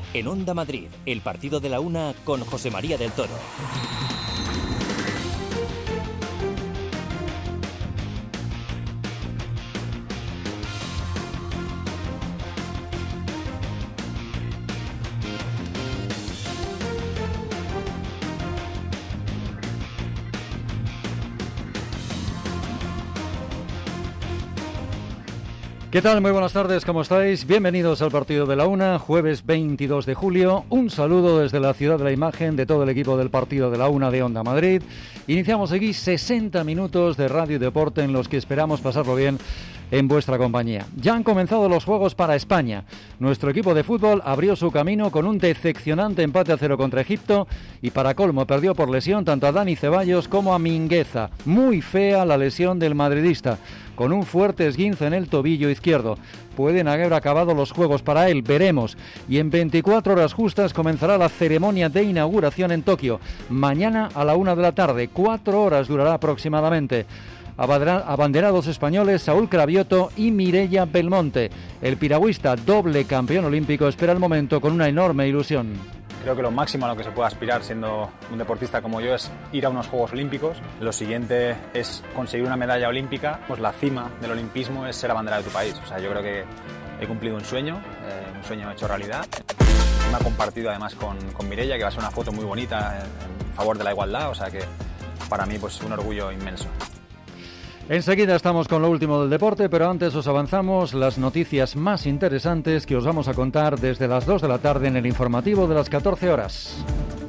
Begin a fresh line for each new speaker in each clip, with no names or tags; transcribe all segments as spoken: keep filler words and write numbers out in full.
En Onda Madrid, el partido de la una con José María del Toro.
¿Qué tal? Muy buenas tardes, ¿cómo estáis? Bienvenidos al partido de la una, jueves veintidós de julio. Un saludo desde la Ciudad de la Imagen de todo el equipo del partido de la una de Onda Madrid. Iniciamos aquí sesenta minutos de radio y deporte en los que esperamos pasarlo bien en vuestra compañía. Ya han comenzado los juegos para España. Nuestro equipo de fútbol abrió su camino con un decepcionante empate a cero contra Egipto y para colmo perdió por lesión tanto a Dani Ceballos como a Mingueza. Muy fea la lesión del madridista, con un fuerte esguince en el tobillo izquierdo. Pueden haber acabado los juegos para él, veremos. Y en veinticuatro horas justas comenzará la ceremonia de inauguración en Tokio. Mañana a la una de la tarde, cuatro horas durará aproximadamente. Abanderados españoles Saúl Cravioto y Mireia Belmonte. El piragüista, doble campeón olímpico, espera el momento con una enorme ilusión.
Creo que lo máximo a lo que se puede aspirar siendo un deportista como yo es ir a unos Juegos Olímpicos. Lo siguiente es conseguir una medalla olímpica. Pues la cima del olimpismo es ser abanderado de tu país. O sea, yo creo que he cumplido un sueño, eh, un sueño hecho realidad. Me ha compartido además con, con Mireia, que va a ser una foto muy bonita en, en favor de la igualdad. O sea que para mí pues un orgullo inmenso.
Enseguida estamos con lo último del deporte, pero antes os avanzamos las noticias más interesantes que os vamos a contar desde las dos de la tarde en el informativo de las catorce horas.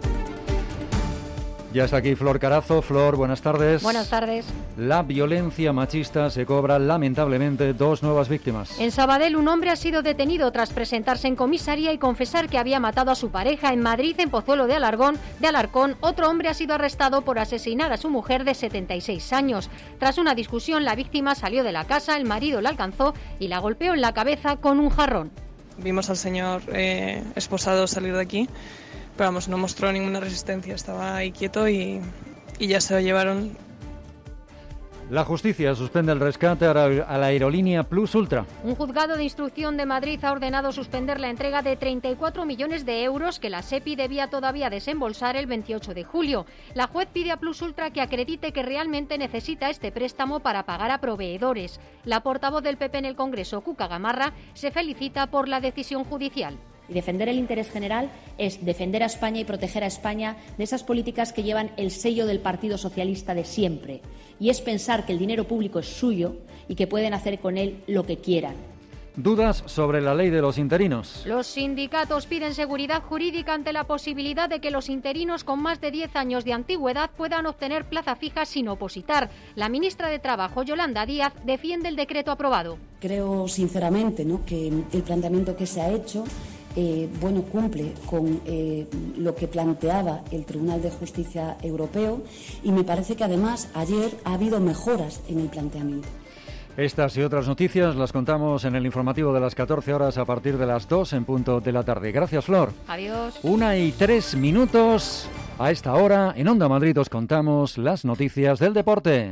Ya está aquí Flor Carazo. Flor, buenas tardes.
Buenas tardes.
La violencia machista se cobra lamentablemente dos nuevas víctimas.
En Sabadell, un hombre ha sido detenido tras presentarse en comisaría y confesar que había matado a su pareja. En Madrid, en Pozuelo de Alarcón, de Alarcón, otro hombre ha sido arrestado por asesinar a su mujer de setenta y seis años. Tras una discusión, la víctima salió de la casa, el marido la alcanzó y la golpeó en la cabeza con un jarrón.
Vimos al señor eh, esposado salir de aquí. Pero vamos, no mostró ninguna resistencia, estaba ahí quieto y, y ya se lo llevaron.
La justicia suspende el rescate a la aerolínea Plus Ultra.
Un juzgado de instrucción de Madrid ha ordenado suspender la entrega de treinta y cuatro millones de euros que la SEPI debía todavía desembolsar el veintiocho de julio. La juez pide a Plus Ultra que acredite que realmente necesita este préstamo para pagar a proveedores. La portavoz del P P en el Congreso, Cuca Gamarra, se felicita por la decisión judicial.
Y defender el interés general es defender a España y proteger a España de esas políticas que llevan el sello del Partido Socialista de siempre. Y es pensar que el dinero público es suyo y que pueden hacer con él lo que quieran.
Dudas sobre la ley de los interinos.
Los sindicatos piden seguridad jurídica ante la posibilidad de que los interinos con más de diez años de antigüedad puedan obtener plaza fija sin opositar. La ministra de Trabajo, Yolanda Díaz, defiende el decreto aprobado.
Creo sinceramente, ¿no?, que el planteamiento que se ha hecho Eh, bueno, cumple con eh, lo que planteaba el Tribunal de Justicia Europeo y me parece que además ayer ha habido mejoras en el planteamiento.
Estas y otras noticias las contamos en el informativo de las catorce horas a partir de las dos en punto de la tarde. Gracias, Flor.
Adiós.
Una y tres minutos. A esta hora en Onda Madrid os contamos las noticias del deporte.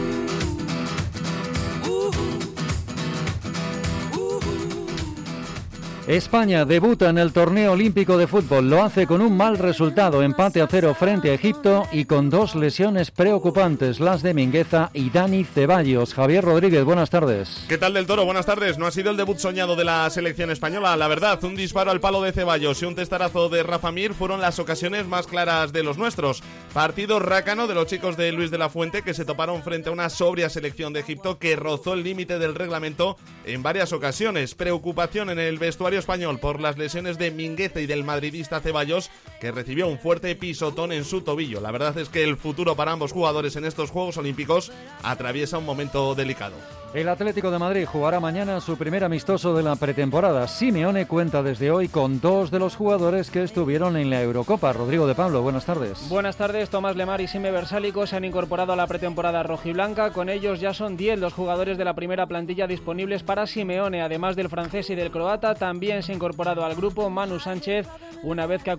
España debuta en el torneo olímpico de fútbol. Lo hace con un mal resultado, empate a cero frente a Egipto y con dos lesiones preocupantes, las de Mingueza y Dani Ceballos. Javier Rodríguez, buenas tardes.
¿Qué tal, del Toro? Buenas tardes. No ha sido el debut soñado de la selección española, la verdad. Un disparo al palo de Ceballos y un testarazo de Rafa Mir fueron las ocasiones más claras de los nuestros. Partido rácano de los chicos de Luis de la Fuente, que se toparon frente a una sobria selección de Egipto que rozó el límite del reglamento en varias ocasiones. Preocupación en el vestuario español por las lesiones de Mingueza y del madridista Ceballos, que recibió un fuerte pisotón en su tobillo. La verdad es que el futuro para ambos jugadores en estos Juegos Olímpicos atraviesa un momento delicado.
El Atlético de Madrid jugará mañana su primer amistoso de la pretemporada. Simeone cuenta desde hoy con dos de los jugadores que estuvieron en la Eurocopa. Rodrigo de Pablo, buenas tardes.
Buenas tardes. Tomás Lemar y Sime Versálico se han incorporado a la pretemporada rojiblanca. Con ellos ya son diez los jugadores de la primera plantilla disponibles para Simeone. Además del francés y del croata, también se ha incorporado al grupo Manu Sánchez, una vez que ha cumplido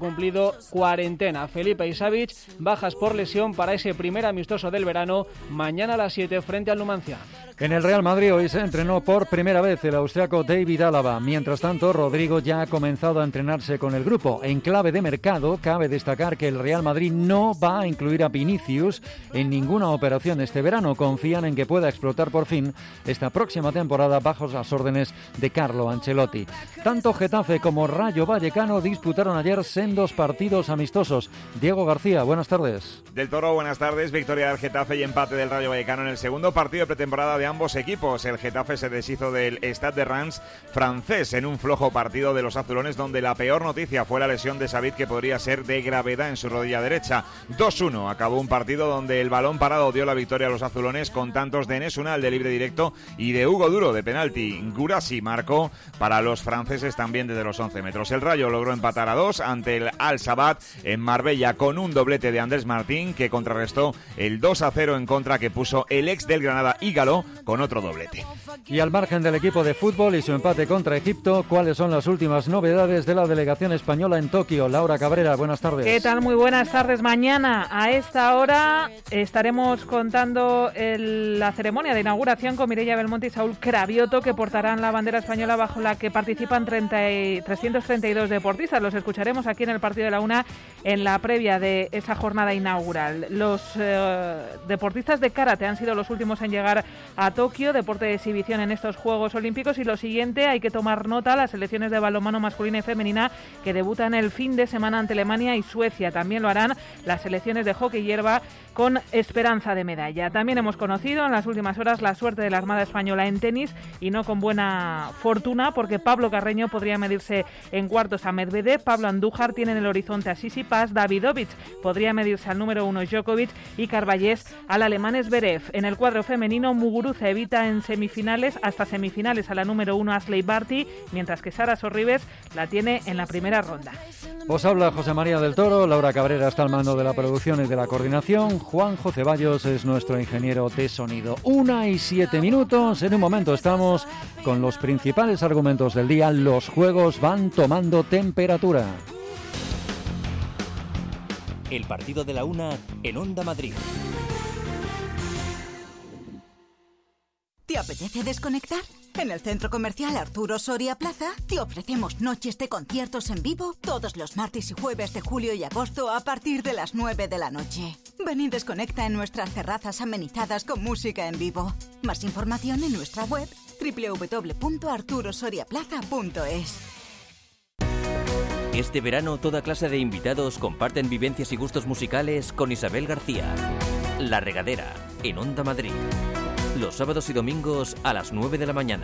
bajo cuarentena. Felipe y Savic, bajas por lesión para ese primer amistoso del verano, mañana a las siete frente al Numancia.
En el Real Madrid hoy se entrenó por primera vez el austriaco David Alaba. Mientras tanto, Rodrigo ya ha comenzado a entrenarse con el grupo. En clave de mercado, cabe destacar que el Real Madrid no va a incluir a Vinicius en ninguna operación este verano. Confían en que pueda explotar por fin esta próxima temporada bajo las órdenes de Carlo Ancelotti. Tanto Getafe como Rayo Vallecano disputaron ayer sendos partidos amistosos. Diego García, buenas tardes.
Del Toro, buenas tardes. Victoria del Getafe y empate del Rayo Vallecano en el segundo partido de pretemporada de ambos equipos. El Getafe se deshizo del Stade de Reims francés en un flojo partido de los azulones, donde la peor noticia fue la lesión de Sabit, que podría ser de gravedad en su rodilla derecha. dos uno acabó un partido donde el balón parado dio la victoria a los azulones con tantos de Enes Unal de libre directo y de Hugo Duro de penalti. Gurasi marcó para los franceses también desde los once metros. El Rayo logró empatar a dos ante el Al-Sabat en Marbella con un doblete de Andrés Martín, que contrarrestó el dos a cero en contra que puso el ex del Granada Ígalo con otro doblete.
Y al margen del equipo de fútbol y su empate contra Egipto, ¿cuáles son las últimas novedades de la delegación española en Tokio? Laura Cabrera, buenas tardes.
¿Qué tal? Muy buenas tardes. Mañana a esta hora estaremos contando el, la ceremonia de inauguración con Mireia Belmonte y Saúl Cravioto, que portarán la bandera española bajo la que participan treinta y, trescientos treinta y dos deportistas. Los escucharemos aquí en el partido de la una en la previa de esa jornada inaugural. Los eh, deportistas de karate han sido los últimos en llegar a Tokio, deporte de exhibición en estos Juegos Olímpicos. Y lo siguiente, hay que tomar nota, las selecciones de balonmano masculina y femenina que debutan el fin de semana ante Alemania y Suecia. También lo harán las selecciones de hockey hierba con esperanza de medalla. También hemos conocido en las últimas horas la suerte de la Armada Española en tenis, y no con buena fortuna, porque Pablo Carreño podría medirse en cuartos a Medvedev, Pablo Andújar tiene en el horizonte a Tsitsipas, Davidovich podría medirse al número uno Djokovic y Carballés al alemán Zverev. En el cuadro femenino, Muguruza evita en semifinales hasta semifinales a la número uno Ashley Barty, mientras que Sara Sorribes la tiene en la primera ronda.
Os habla José María del Toro, Laura Cabrera está al mando de la producción y de la coordinación, Juanjo Ceballos es nuestro ingeniero de sonido. Una y siete minutos, en un momento estamos con los principales argumentos del día. Los juegos van tomando temperatura.
El partido de la una en Onda Madrid.
¿Te apetece desconectar? En el Centro Comercial Arturo Soria Plaza te ofrecemos noches de conciertos en vivo todos los martes y jueves de julio y agosto a partir de las nueve de la noche. Ven y desconecta en nuestras terrazas amenizadas con música en vivo. Más información en nuestra web doble u doble u doble u punto arturo soria plaza punto es.
Este verano toda clase de invitados comparten vivencias y gustos musicales con Isabel García. La Regadera, en Onda Madrid. Los sábados y domingos a las nueve de la mañana.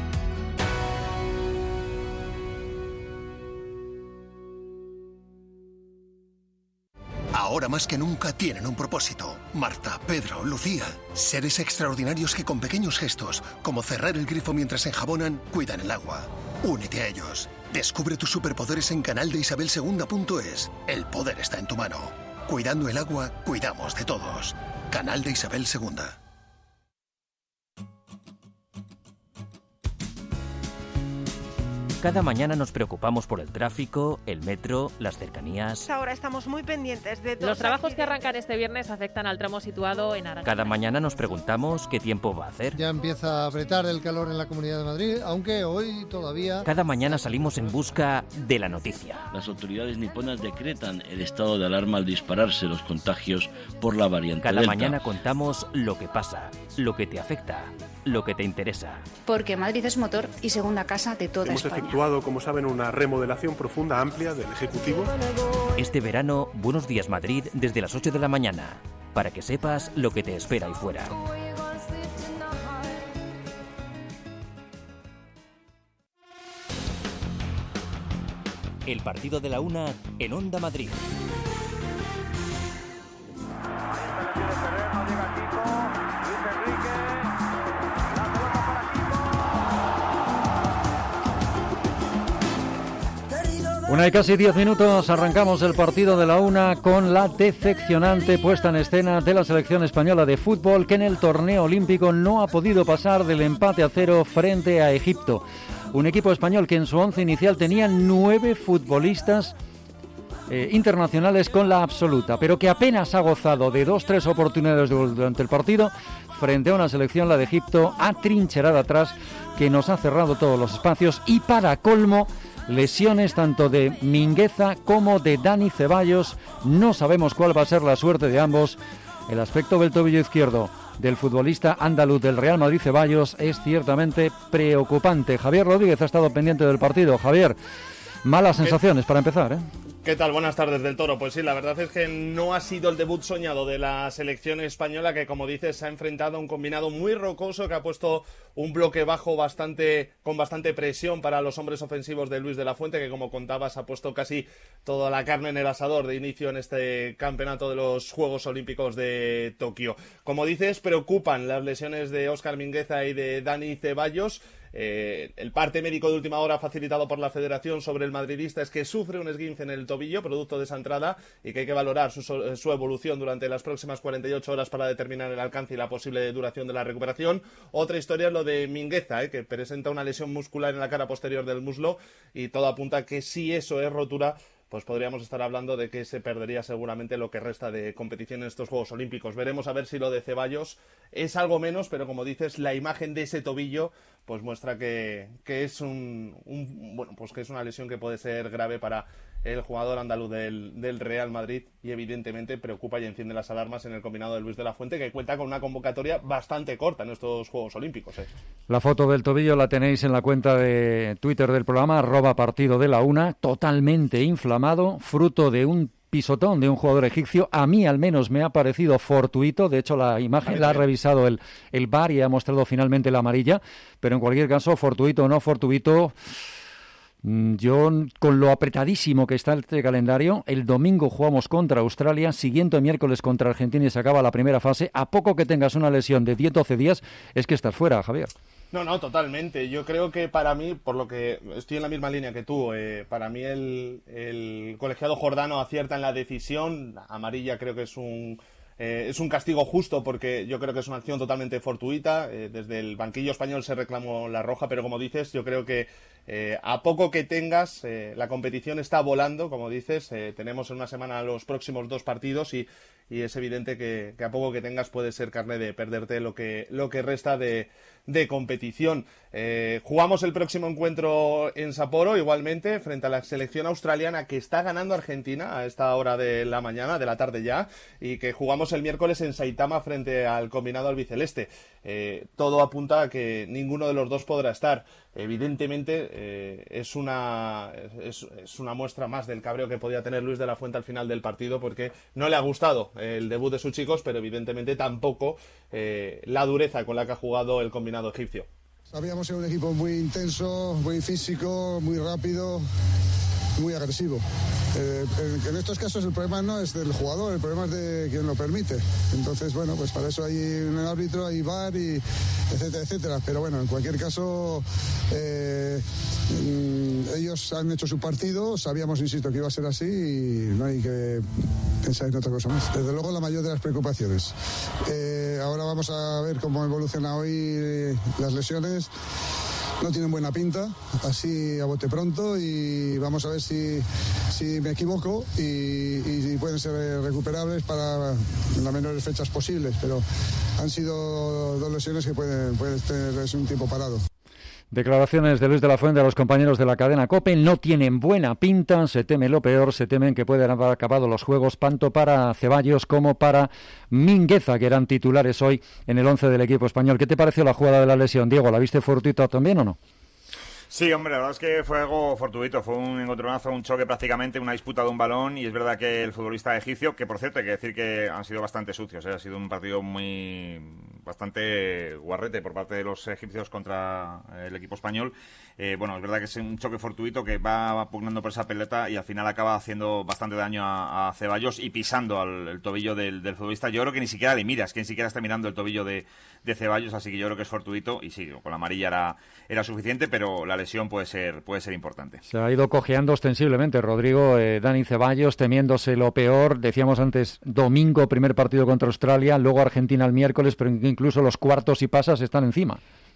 Ahora más que nunca tienen un propósito. Marta, Pedro, Lucía. Seres extraordinarios que con pequeños gestos, como cerrar el grifo mientras enjabonan, cuidan el agua. Únete a ellos. Descubre tus superpoderes en canal de isabel segunda punto es. El poder está en tu mano. Cuidando el agua, cuidamos de todos. Canal de Isabel segunda.
Cada mañana nos preocupamos por el tráfico, el metro, las cercanías.
Ahora estamos muy pendientes de
los trabajos que arrancan este viernes afectan al tramo situado en Aragón.
Cada mañana nos preguntamos qué tiempo va a hacer.
Ya empieza a apretar el calor en la Comunidad de Madrid, aunque hoy todavía...
Cada mañana salimos en busca de la noticia.
Las autoridades niponas decretan el estado de alarma al dispararse los contagios por la variante
Cada
Delta.
mañana contamos lo que pasa, lo que te afecta, lo que te interesa.
Porque Madrid es motor y segunda casa de toda
Hemos
España.
Hemos efectuado, como saben, una remodelación profunda, amplia del Ejecutivo.
Este verano, Buenos Días Madrid desde las ocho de la mañana, para que sepas lo que te espera ahí fuera. El partido de la una en Onda Madrid.
Una y casi diez minutos, arrancamos el partido de la una con la decepcionante puesta en escena de la selección española de fútbol, que en el torneo olímpico no ha podido pasar del empate a cero frente a Egipto. Un equipo español que en su once inicial tenía nueve futbolistas eh, internacionales con la absoluta, pero que apenas ha gozado de dos, tres oportunidades durante el partido frente a una selección, la de Egipto, atrincherada atrás, que nos ha cerrado todos los espacios y para colmo, lesiones tanto de Mingueza como de Dani Ceballos. No sabemos cuál va a ser la suerte de ambos. El aspecto del tobillo izquierdo del futbolista andaluz del Real Madrid, Ceballos, es ciertamente preocupante. Javier Rodríguez ha estado pendiente del partido. Javier, malas sensaciones para empezar, ¿eh?
¿Qué tal? Buenas tardes del Toro. Pues sí, la verdad es que no ha sido el debut soñado de la selección española, que como dices se ha enfrentado a un combinado muy rocoso que ha puesto un bloque bajo bastante con bastante presión para los hombres ofensivos de Luis de la Fuente, que como contabas ha puesto casi toda la carne en el asador de inicio en este campeonato de los Juegos Olímpicos de Tokio. Como dices, preocupan las lesiones de Óscar Mingueza y de Dani Ceballos. Eh, el parte médico de última hora facilitado por la Federación sobre el madridista es que sufre un esguince en el tobillo producto de esa entrada y que hay que valorar su, su evolución durante las próximas cuarenta y ocho horas para determinar el alcance y la posible duración de la recuperación. Otra historia es lo de Mingueza, eh, que presenta una lesión muscular en la cara posterior del muslo y todo apunta a que si eso es rotura, pues podríamos estar hablando de que se perdería seguramente lo que resta de competición en estos Juegos Olímpicos. Veremos a ver si lo de Ceballos es algo menos, pero como dices, la imagen de ese tobillo pues muestra que, que es un, un bueno pues que es una lesión que puede ser grave para el jugador andaluz del, del Real Madrid y evidentemente preocupa y enciende las alarmas en el combinado de Luis de la Fuente, que cuenta con una convocatoria bastante corta en estos Juegos Olímpicos. ¿eh?
La foto del tobillo la tenéis en la cuenta de Twitter del programa, arroba partido de la una, totalmente inflamado, fruto de un pisotón de un jugador egipcio. A mí al menos me ha parecido fortuito, de hecho la imagen la ha revisado el, el V A R y ha mostrado finalmente la amarilla, pero en cualquier caso, fortuito o no fortuito, yo con lo apretadísimo que está este calendario, el domingo jugamos contra Australia, siguiente miércoles contra Argentina y se acaba la primera fase. A poco que tengas una lesión de diez doce días es que estás fuera, Javier.
No, no, totalmente. Yo creo que para mí, por lo que estoy en la misma línea que tú, eh, para mí el, el colegiado jordano acierta en la decisión. Amarilla creo que es un eh, es un castigo justo porque yo creo que es una acción totalmente fortuita. Eh, desde el banquillo español se reclamó la roja, pero como dices, yo creo que eh, a poco que tengas, eh, la competición está volando, como dices. Eh, tenemos en una semana los próximos dos partidos y y es evidente que, que a poco que tengas puede ser carne de perderte lo que lo que resta de, de competición. Eh, jugamos el próximo encuentro en Sapporo, igualmente, frente a la selección australiana que está ganando Argentina a esta hora de la mañana, de la tarde ya, y que jugamos el miércoles en Saitama frente al combinado albiceleste. Eh, todo apunta a que ninguno de los dos podrá estar. Evidentemente eh, es una es, es una muestra más del cabreo que podía tener Luis de la Fuente al final del partido, porque no le ha gustado el debut de sus chicos, pero evidentemente tampoco eh, la dureza con la que ha jugado el combinado egipcio.
Sabíamos ser un equipo muy intenso, muy físico, muy rápido, muy agresivo. Eh, en, en estos casos el problema no es del jugador, el problema es de quien lo permite. Entonces, bueno, pues para eso hay un árbitro, hay V A R, y etcétera, etcétera. Pero bueno, en cualquier caso, eh, ellos han hecho su partido, sabíamos, insisto, que iba a ser así y no hay que pensar en otra cosa más. Desde luego la mayor de las preocupaciones. Eh, ahora vamos a ver cómo evoluciona hoy las lesiones. No tienen buena pinta, así a bote pronto, y vamos a ver si, si me equivoco y, y, y pueden ser recuperables para las menores fechas posibles, pero han sido dos lesiones que pueden, pueden tener un tiempo parado.
Declaraciones de Luis de la Fuente a los compañeros de la cadena COPE. No tienen buena pinta, se teme lo peor, se temen que puedan haber acabado los juegos tanto para Ceballos como para Mingueza, que eran titulares hoy en el once del equipo español. ¿Qué te pareció la jugada de la lesión, Diego? ¿La viste fortuita también o no?
Sí, hombre, la verdad es que fue algo fortuito, fue un encontronazo, un choque prácticamente, una disputa de un balón, y es verdad que el futbolista egipcio, que por cierto hay que decir que han sido bastante sucios, ¿eh? Ha sido un partido muy bastante guarrete por parte de los egipcios contra el equipo español. Eh, bueno, es verdad que es un choque fortuito que va pugnando por esa pelota y al final acaba haciendo bastante daño a, a Ceballos y pisando al el tobillo del, del futbolista. Yo creo que ni siquiera le miras, que ni siquiera está mirando el tobillo de, de Ceballos, así que yo creo que es fortuito y sí, con la amarilla era, era suficiente, pero la lesión puede ser puede ser importante.
Se ha ido cojeando ostensiblemente Rodrigo, eh, Dani Ceballos, temiéndose lo peor. Decíamos antes, domingo, primer partido contra Australia, luego Argentina el miércoles, pero incluso los cuartos y pasas están encima.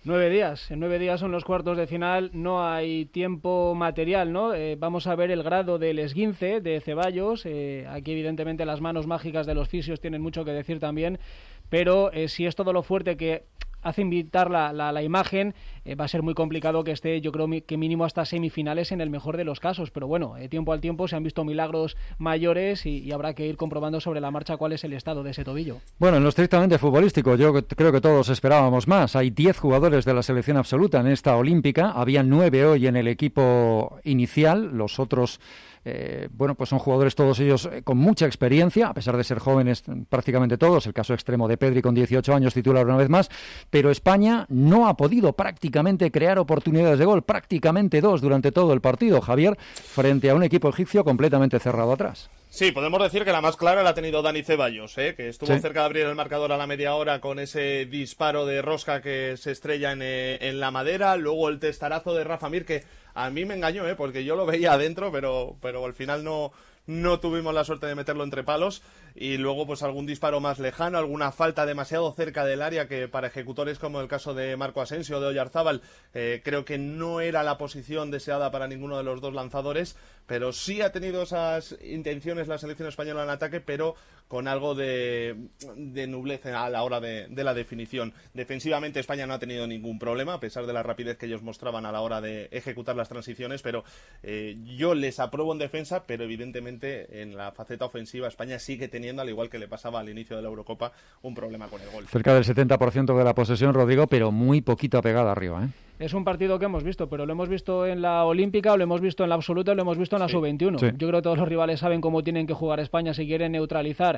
Nueve días, en nueve días son los cuartos de final, no hay tiempo material, ¿no? Eh, vamos a ver el grado del esguince de Ceballos, eh, aquí evidentemente las manos mágicas de los fisios tienen mucho que decir también, pero eh, si es todo lo fuerte que hace invitar la, la, la imagen, eh, va a ser muy complicado que esté, yo creo que mínimo hasta semifinales en el mejor de los casos, pero bueno, eh, tiempo al tiempo se han visto milagros mayores y, y habrá que ir comprobando sobre la marcha cuál es el estado de ese tobillo.
Bueno, en lo estrictamente futbolístico, yo creo que todos esperábamos más. Hay diez jugadores de la selección absoluta en esta olímpica, había nueve hoy en el equipo inicial, los otros... Eh, bueno, pues son jugadores todos ellos eh, con mucha experiencia, a pesar de ser jóvenes prácticamente todos, el caso extremo de Pedri con dieciocho años, titular una vez más, pero España no ha podido prácticamente crear oportunidades de gol, prácticamente dos durante todo el partido, Javier, frente a un equipo egipcio completamente cerrado atrás.
Sí, podemos decir que la más clara la ha tenido Dani Ceballos, ¿eh? que estuvo
sí.
cerca de abrir el marcador a la media hora con ese disparo de rosca que se estrella en, eh, en la madera, luego el testarazo de Rafa Mir, que a mí me engañó, ¿eh? porque yo lo veía adentro, pero, pero al final no... no tuvimos la suerte de meterlo entre palos, y luego pues algún disparo más lejano, alguna falta demasiado cerca del área que para ejecutores como el caso de Marco Asensio o de Oyarzábal eh, creo que no era la posición deseada para ninguno de los dos lanzadores, pero sí ha tenido esas intenciones la selección española en ataque, pero con algo de, de nublez a la hora de, de la definición. Defensivamente España no ha tenido ningún problema, a pesar de la rapidez que ellos mostraban a la hora de ejecutar las transiciones, pero eh, yo les apruebo en defensa, pero evidentemente en la faceta ofensiva España sigue teniendo, al igual que le pasaba al inicio de la Eurocopa, un problema con el gol.
Cerca del setenta por ciento de la posesión, Rodrigo, pero muy poquito apegada arriba, ¿eh?
Es un partido que hemos visto, pero lo hemos visto en la Olímpica, lo hemos visto en la Absoluta, lo hemos visto en la sí. sub veintiuno. Sí. Yo creo que todos los rivales saben cómo tienen que jugar España si quieren neutralizar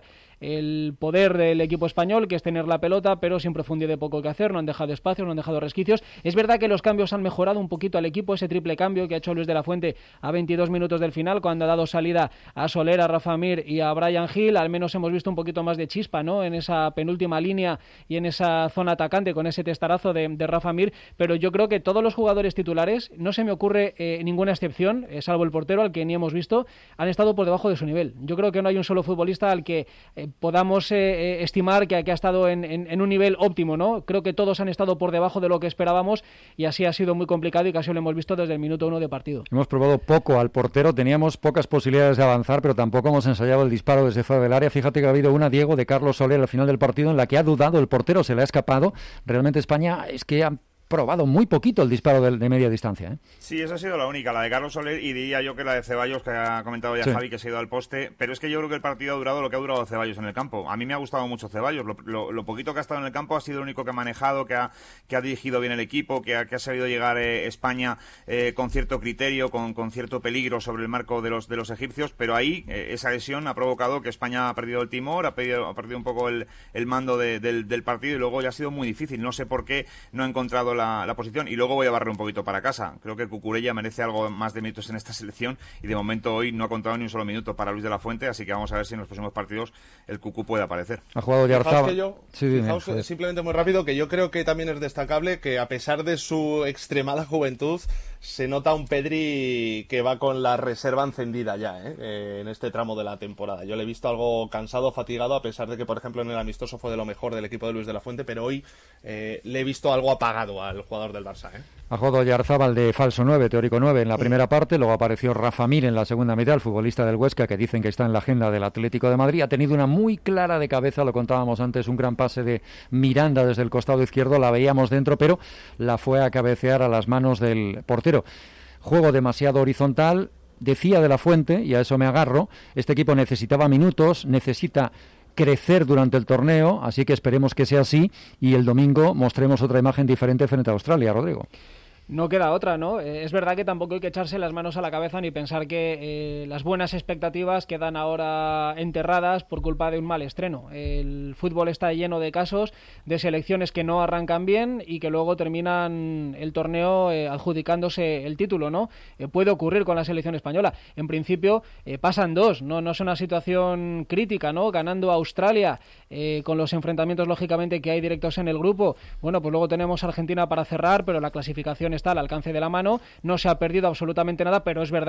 el poder del equipo español, que es tener la pelota, pero sin profundidad de poco que hacer, no han dejado espacios, no han dejado resquicios. Es verdad que los cambios han mejorado un poquito al equipo, ese triple cambio que ha hecho Luis de la Fuente a veintidós minutos del final, cuando ha dado salida a Soler, a Rafa Mir y a Bryan Gil, al menos hemos visto un poquito más de chispa, ¿no?, en esa penúltima línea y en esa zona atacante con ese testarazo de, de Rafa Mir, pero yo creo que todos los jugadores titulares, no se me ocurre eh, ninguna excepción, eh, salvo el portero al que ni hemos visto, han estado por debajo de su nivel. Yo creo que no hay un solo futbolista al que eh, podamos eh, eh, estimar que, que ha estado en, en, en un nivel óptimo, ¿no? Creo que todos han estado por debajo de lo que esperábamos y así ha sido muy complicado y casi lo hemos visto desde el minuto uno de partido.
Hemos probado poco al portero, teníamos pocas posibilidades de avanzar, pero tampoco hemos ensayado el disparo desde fuera del área. Fíjate que ha habido una, Diego, de Carlos Soler al final del partido en la que ha dudado el portero, se le ha escapado. Realmente España es que ha probado muy poquito el disparo de, de media distancia, ¿eh?
Sí, esa ha sido la única, la de Carlos Soler, y diría yo que la de Ceballos, que ha comentado ya sí. Javi, que se ha ido al poste, pero es que yo creo que el partido ha durado lo que ha durado Ceballos en el campo. A mí me ha gustado mucho Ceballos, lo, lo, lo poquito que ha estado en el campo ha sido el único que ha manejado, que ha, que ha dirigido bien el equipo, que ha, que ha sabido llegar eh, España eh, con cierto criterio, con, con cierto peligro sobre el marco de los, de los egipcios, pero ahí eh, esa lesión ha provocado que España ha perdido el timor, ha perdido, ha perdido un poco el, el mando de, del, del partido, y luego ya ha sido muy difícil. No sé por qué no ha encontrado la, la posición. Y luego voy a barrer un poquito para casa. Creo que Cucurella merece algo más de minutos en esta selección y de momento hoy no ha contado ni un solo minuto para Luis de la Fuente, así que vamos a ver si en los próximos partidos el Cucú puede aparecer.
Ha jugado Oyarzábal.
Que yo,
sí, dime,
fijaos,
sí.
simplemente muy rápido, que yo creo que también es destacable que a pesar de su extremada juventud se nota un Pedri que va con la reserva encendida ya, ¿eh? Eh, en este tramo de la temporada. Yo le he visto algo cansado, fatigado, a pesar de que, por ejemplo, en el amistoso fue de lo mejor del equipo de Luis de la Fuente, pero hoy eh, le he visto algo apagado al jugador del Barça, ¿eh?
Ha jugado Oyarzábal de falso nueve, teórico nueve en la primera parte, luego apareció Rafa Mir en la segunda mitad, el futbolista del Huesca, que dicen que está en la agenda del Atlético de Madrid. Ha tenido una muy clara de cabeza, lo contábamos antes, un gran pase de Miranda desde el costado izquierdo, la veíamos dentro, pero la fue a cabecear a las manos del portero. Juego demasiado horizontal, decía de la Fuente, y a eso me agarro, este equipo necesitaba minutos, necesita crecer durante el torneo, así que esperemos que sea así y el domingo mostremos otra imagen diferente frente a Australia, Rodrigo.
No queda otra, ¿no? Eh, es verdad que tampoco hay que echarse las manos a la cabeza ni pensar que eh, las buenas expectativas quedan ahora enterradas por culpa de un mal estreno. El fútbol está lleno de casos de selecciones que no arrancan bien y que luego terminan el torneo eh, adjudicándose el título, ¿no? Eh, puede ocurrir con la selección española. En principio eh, pasan dos, no, no es una situación crítica, ¿no? Ganando a Australia eh, con los enfrentamientos lógicamente que hay directos en el grupo. Bueno, pues luego tenemos a Argentina para cerrar, pero la clasificación está al alcance de la mano, no se ha perdido absolutamente nada, pero es verdad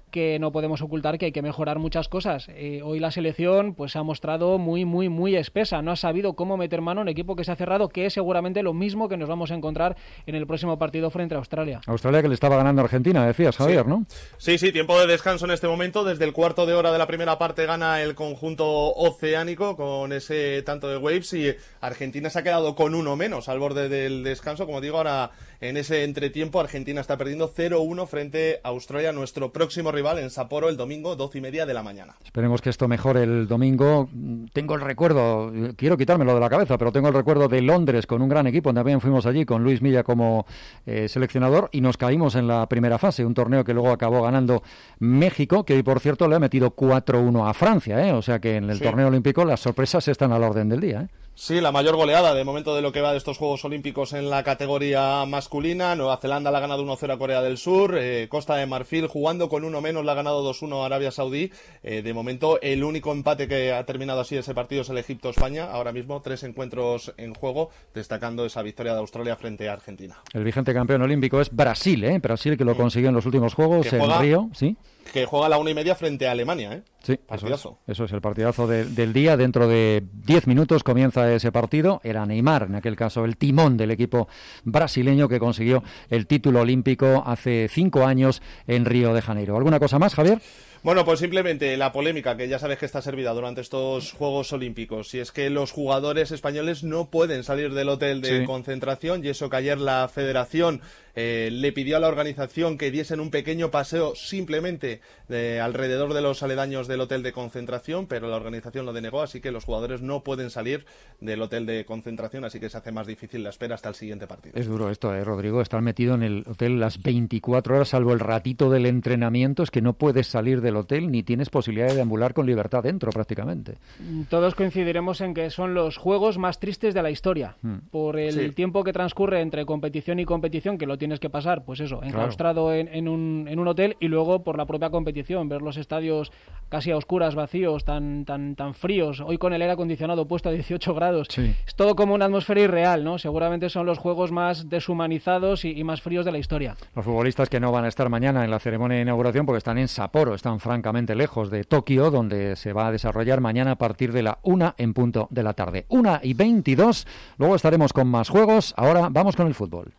que no podemos ocultar que hay que mejorar muchas cosas. Eh, hoy la selección pues se ha mostrado muy, muy, muy espesa. No ha sabido cómo meter mano en un equipo que se ha cerrado, que es seguramente lo mismo que nos vamos a encontrar en el próximo partido frente a Australia.
Australia que le estaba ganando a Argentina, decías, Javier,
sí.
¿no?
Sí, sí, tiempo de descanso en este momento. Desde el cuarto de hora de la primera parte gana el conjunto oceánico con ese tanto de Waves y Argentina se ha quedado con uno menos al borde del descanso. Como digo, ahora en ese entretiempo Argentina está perdiendo cero uno frente a Australia, nuestro próximo rival en Sapporo el domingo, doce y media de la mañana.
Esperemos que esto mejore el domingo. Tengo el recuerdo, quiero quitármelo de la cabeza, pero tengo el recuerdo de Londres con un gran equipo. También fuimos allí con Luis Milla como eh, seleccionador y nos caímos en la primera fase, un torneo que luego acabó ganando México, que hoy por cierto le ha metido cuatro uno a Francia, ¿eh? O sea que en el sí. torneo olímpico las sorpresas están a la orden del día, ¿eh?
Sí, la mayor goleada de momento de lo que va de estos Juegos Olímpicos en la categoría masculina. Nueva Zelanda la ha ganado uno cero a Corea del Sur. Eh, Costa de Marfil jugando con uno menos la ha ganado dos uno a Arabia Saudí. Eh, de momento el único empate que ha terminado así ese partido es el Egipto-España. Ahora mismo tres encuentros en juego, destacando esa victoria de Australia frente a Argentina.
El vigente campeón olímpico es Brasil, ¿eh? Brasil que lo consiguió en los últimos Juegos que en juega, Río, ¿sí?
Que juega a la una y media frente a Alemania, ¿eh?
Sí,
partidazo.
Eso es, eso es el partidazo de, del día. Dentro de diez minutos comienza ese partido. Era Neymar, en aquel caso, el timón del equipo brasileño que consiguió el título olímpico hace cinco años en Río de Janeiro. ¿Alguna cosa más, Javier?
Bueno, pues simplemente la polémica que ya sabes que está servida durante estos Juegos Olímpicos, y es que los jugadores españoles no pueden salir del hotel de sí. concentración, y eso que ayer la Federación eh, le pidió a la organización que diesen un pequeño paseo simplemente de, alrededor de los aledaños del hotel de concentración, pero la organización lo denegó, así que los jugadores no pueden salir del hotel de concentración, así que se hace más difícil la espera hasta el siguiente partido.
Es duro esto, ¿eh, Rodrigo? Estar metido en el hotel las veinticuatro horas, salvo el ratito del entrenamiento, es que no puedes salir del hotel ni tienes posibilidad de deambular con libertad dentro prácticamente.
Todos coincidiremos en que son los juegos más tristes de la historia, hmm. por el sí. tiempo que transcurre entre competición y competición, que lo tienes que pasar, pues eso, enclaustrado claro. en, en, un, en un hotel, y luego por la propia competición, ver los estadios casi a oscuras, vacíos, tan, tan, tan fríos, hoy con el aire acondicionado puesto a dieciocho grados, sí. es todo como una atmósfera irreal, ¿no? Seguramente son los juegos más deshumanizados y, y más fríos de la historia.
Los futbolistas que no van a estar mañana en la ceremonia de inauguración porque están en Sapporo, están francamente lejos de Tokio, donde se va a desarrollar mañana a partir de la una en punto de la tarde. Una y veintidós, luego estaremos con más juegos. Ahora vamos con el fútbol.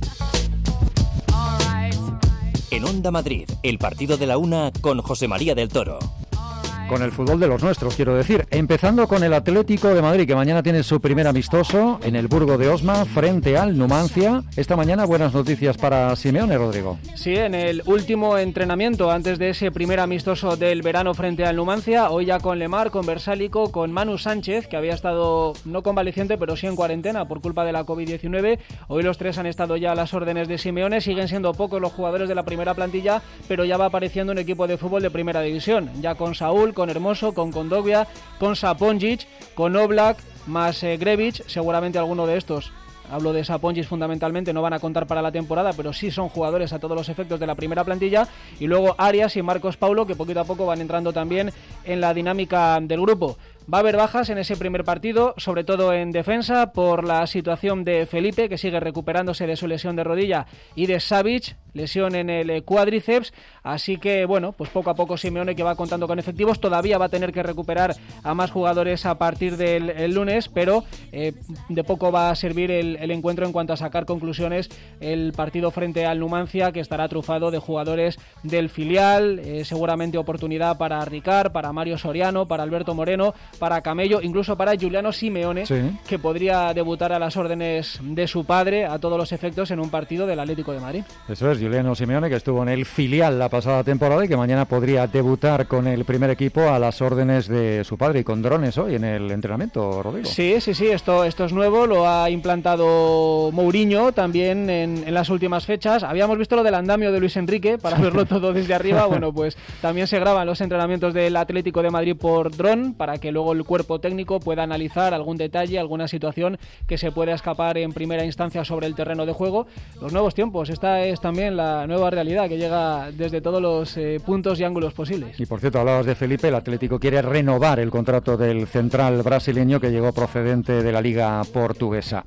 En Onda Madrid, el partido de la una con José María del Toro.
Con el fútbol de los nuestros, quiero decir. Empezando con el Atlético de Madrid, que mañana tiene su primer amistoso en el Burgo de Osma frente al Numancia. Esta mañana buenas noticias para Simeone, Rodrigo.
Sí, en el último entrenamiento antes de ese primer amistoso del verano frente al Numancia, hoy ya con Lemar, con Versálico, con Manu Sánchez, que había estado no convaleciente, pero sí en cuarentena por culpa de la covid diecinueve. Hoy los tres han estado ya a las órdenes de Simeone. Siguen siendo pocos los jugadores de la primera plantilla, pero ya va apareciendo un equipo de fútbol de primera división. Ya con Saúl, con Hermoso, con Kondogbia, con Saponjic, con Oblak, más eh, Grevich, seguramente alguno de estos, hablo de Saponjic fundamentalmente, no van a contar para la temporada, pero sí son jugadores a todos los efectos de la primera plantilla, y luego Arias y Marcos Paulo, que poquito a poco van entrando también en la dinámica del grupo. Va a haber bajas en ese primer partido, sobre todo en defensa, por la situación de Felipe, que sigue recuperándose de su lesión de rodilla, y de Savic, lesión en el cuádriceps, así que bueno, pues poco a poco Simeone, que va contando con efectivos, todavía va a tener que recuperar a más jugadores a partir del el lunes, pero eh, de poco va a servir el, el encuentro en cuanto a sacar conclusiones el partido frente al Numancia, que estará trufado de jugadores del filial, eh, seguramente oportunidad para Ricard, para Mario Soriano, para Alberto Moreno, para Camello, incluso para Giuliano Simeone, sí. que podría debutar a las órdenes de su padre a todos los efectos en un partido del Atlético de Madrid.
Eso es, Giuliano Simeone, que estuvo en el filial la pasada temporada y que mañana podría debutar con el primer equipo a las órdenes de su padre, y con drones hoy en el entrenamiento, Rodrigo.
Sí, sí, sí, esto, esto es nuevo, lo ha implantado Mourinho también en, en las últimas fechas. Habíamos visto lo del andamio de Luis Enrique para verlo todo desde arriba, bueno, pues también se graban los entrenamientos del Atlético de Madrid por dron para que luego el cuerpo técnico pueda analizar algún detalle, alguna situación que se pueda escapar en primera instancia sobre el terreno de juego. Los nuevos tiempos, esta es también la nueva realidad que llega desde todos los eh, puntos y ángulos posibles.
Y por cierto, hablabas de Felipe, el Atlético quiere renovar el contrato del central brasileño que llegó procedente de la Liga Portuguesa.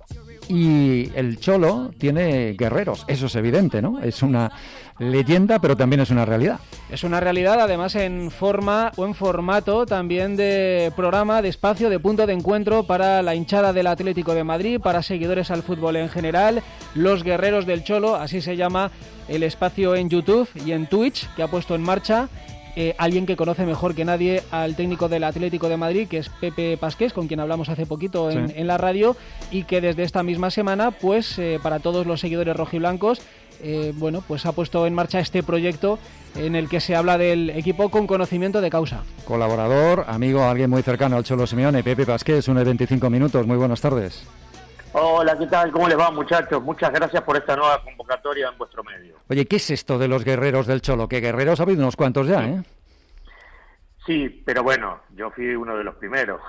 Y el Cholo tiene guerreros, eso es evidente, ¿no? Es una leyenda, pero también es una realidad.
Es una realidad, además en forma o en formato también de programa, de espacio, de punto de encuentro para la hinchada del Atlético de Madrid, para seguidores al fútbol en general, los guerreros del Cholo, así se llama el espacio en YouTube y en Twitch que ha puesto en marcha eh, alguien que conoce mejor que nadie al técnico del Atlético de Madrid, que es Pepe Pasqués, con quien hablamos hace poquito en, sí. en la radio, y que desde esta misma semana, pues eh, para todos los seguidores rojiblancos, Eh, bueno, pues ha puesto en marcha este proyecto en el que se habla del equipo con conocimiento de causa.
Colaborador, amigo, alguien muy cercano al Cholo Simeone, Pepe Pasqués, uno de veinticinco minutos. Muy buenas tardes.
Hola, ¿qué tal? ¿Cómo les va, muchachos? Muchas gracias por esta nueva convocatoria en vuestro medio.
Oye, ¿qué es esto de los guerreros del Cholo? Que guerreros ha habido unos cuantos ya, ¿eh?
Sí, pero bueno, yo fui uno de los primeros.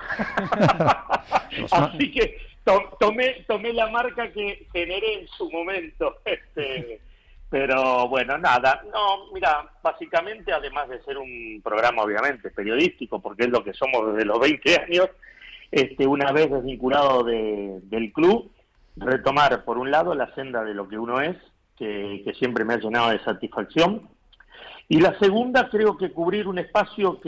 Así que tomé tomé la marca que generé en su momento. Este, pero bueno, nada. No, mira, básicamente, además de ser un programa, obviamente, periodístico, porque es lo que somos desde los veinte años, este, una vez desvinculado de, del club, retomar, por un lado, la senda de lo que uno es, que, que siempre me ha llenado de satisfacción. Y la segunda, creo que cubrir un espacio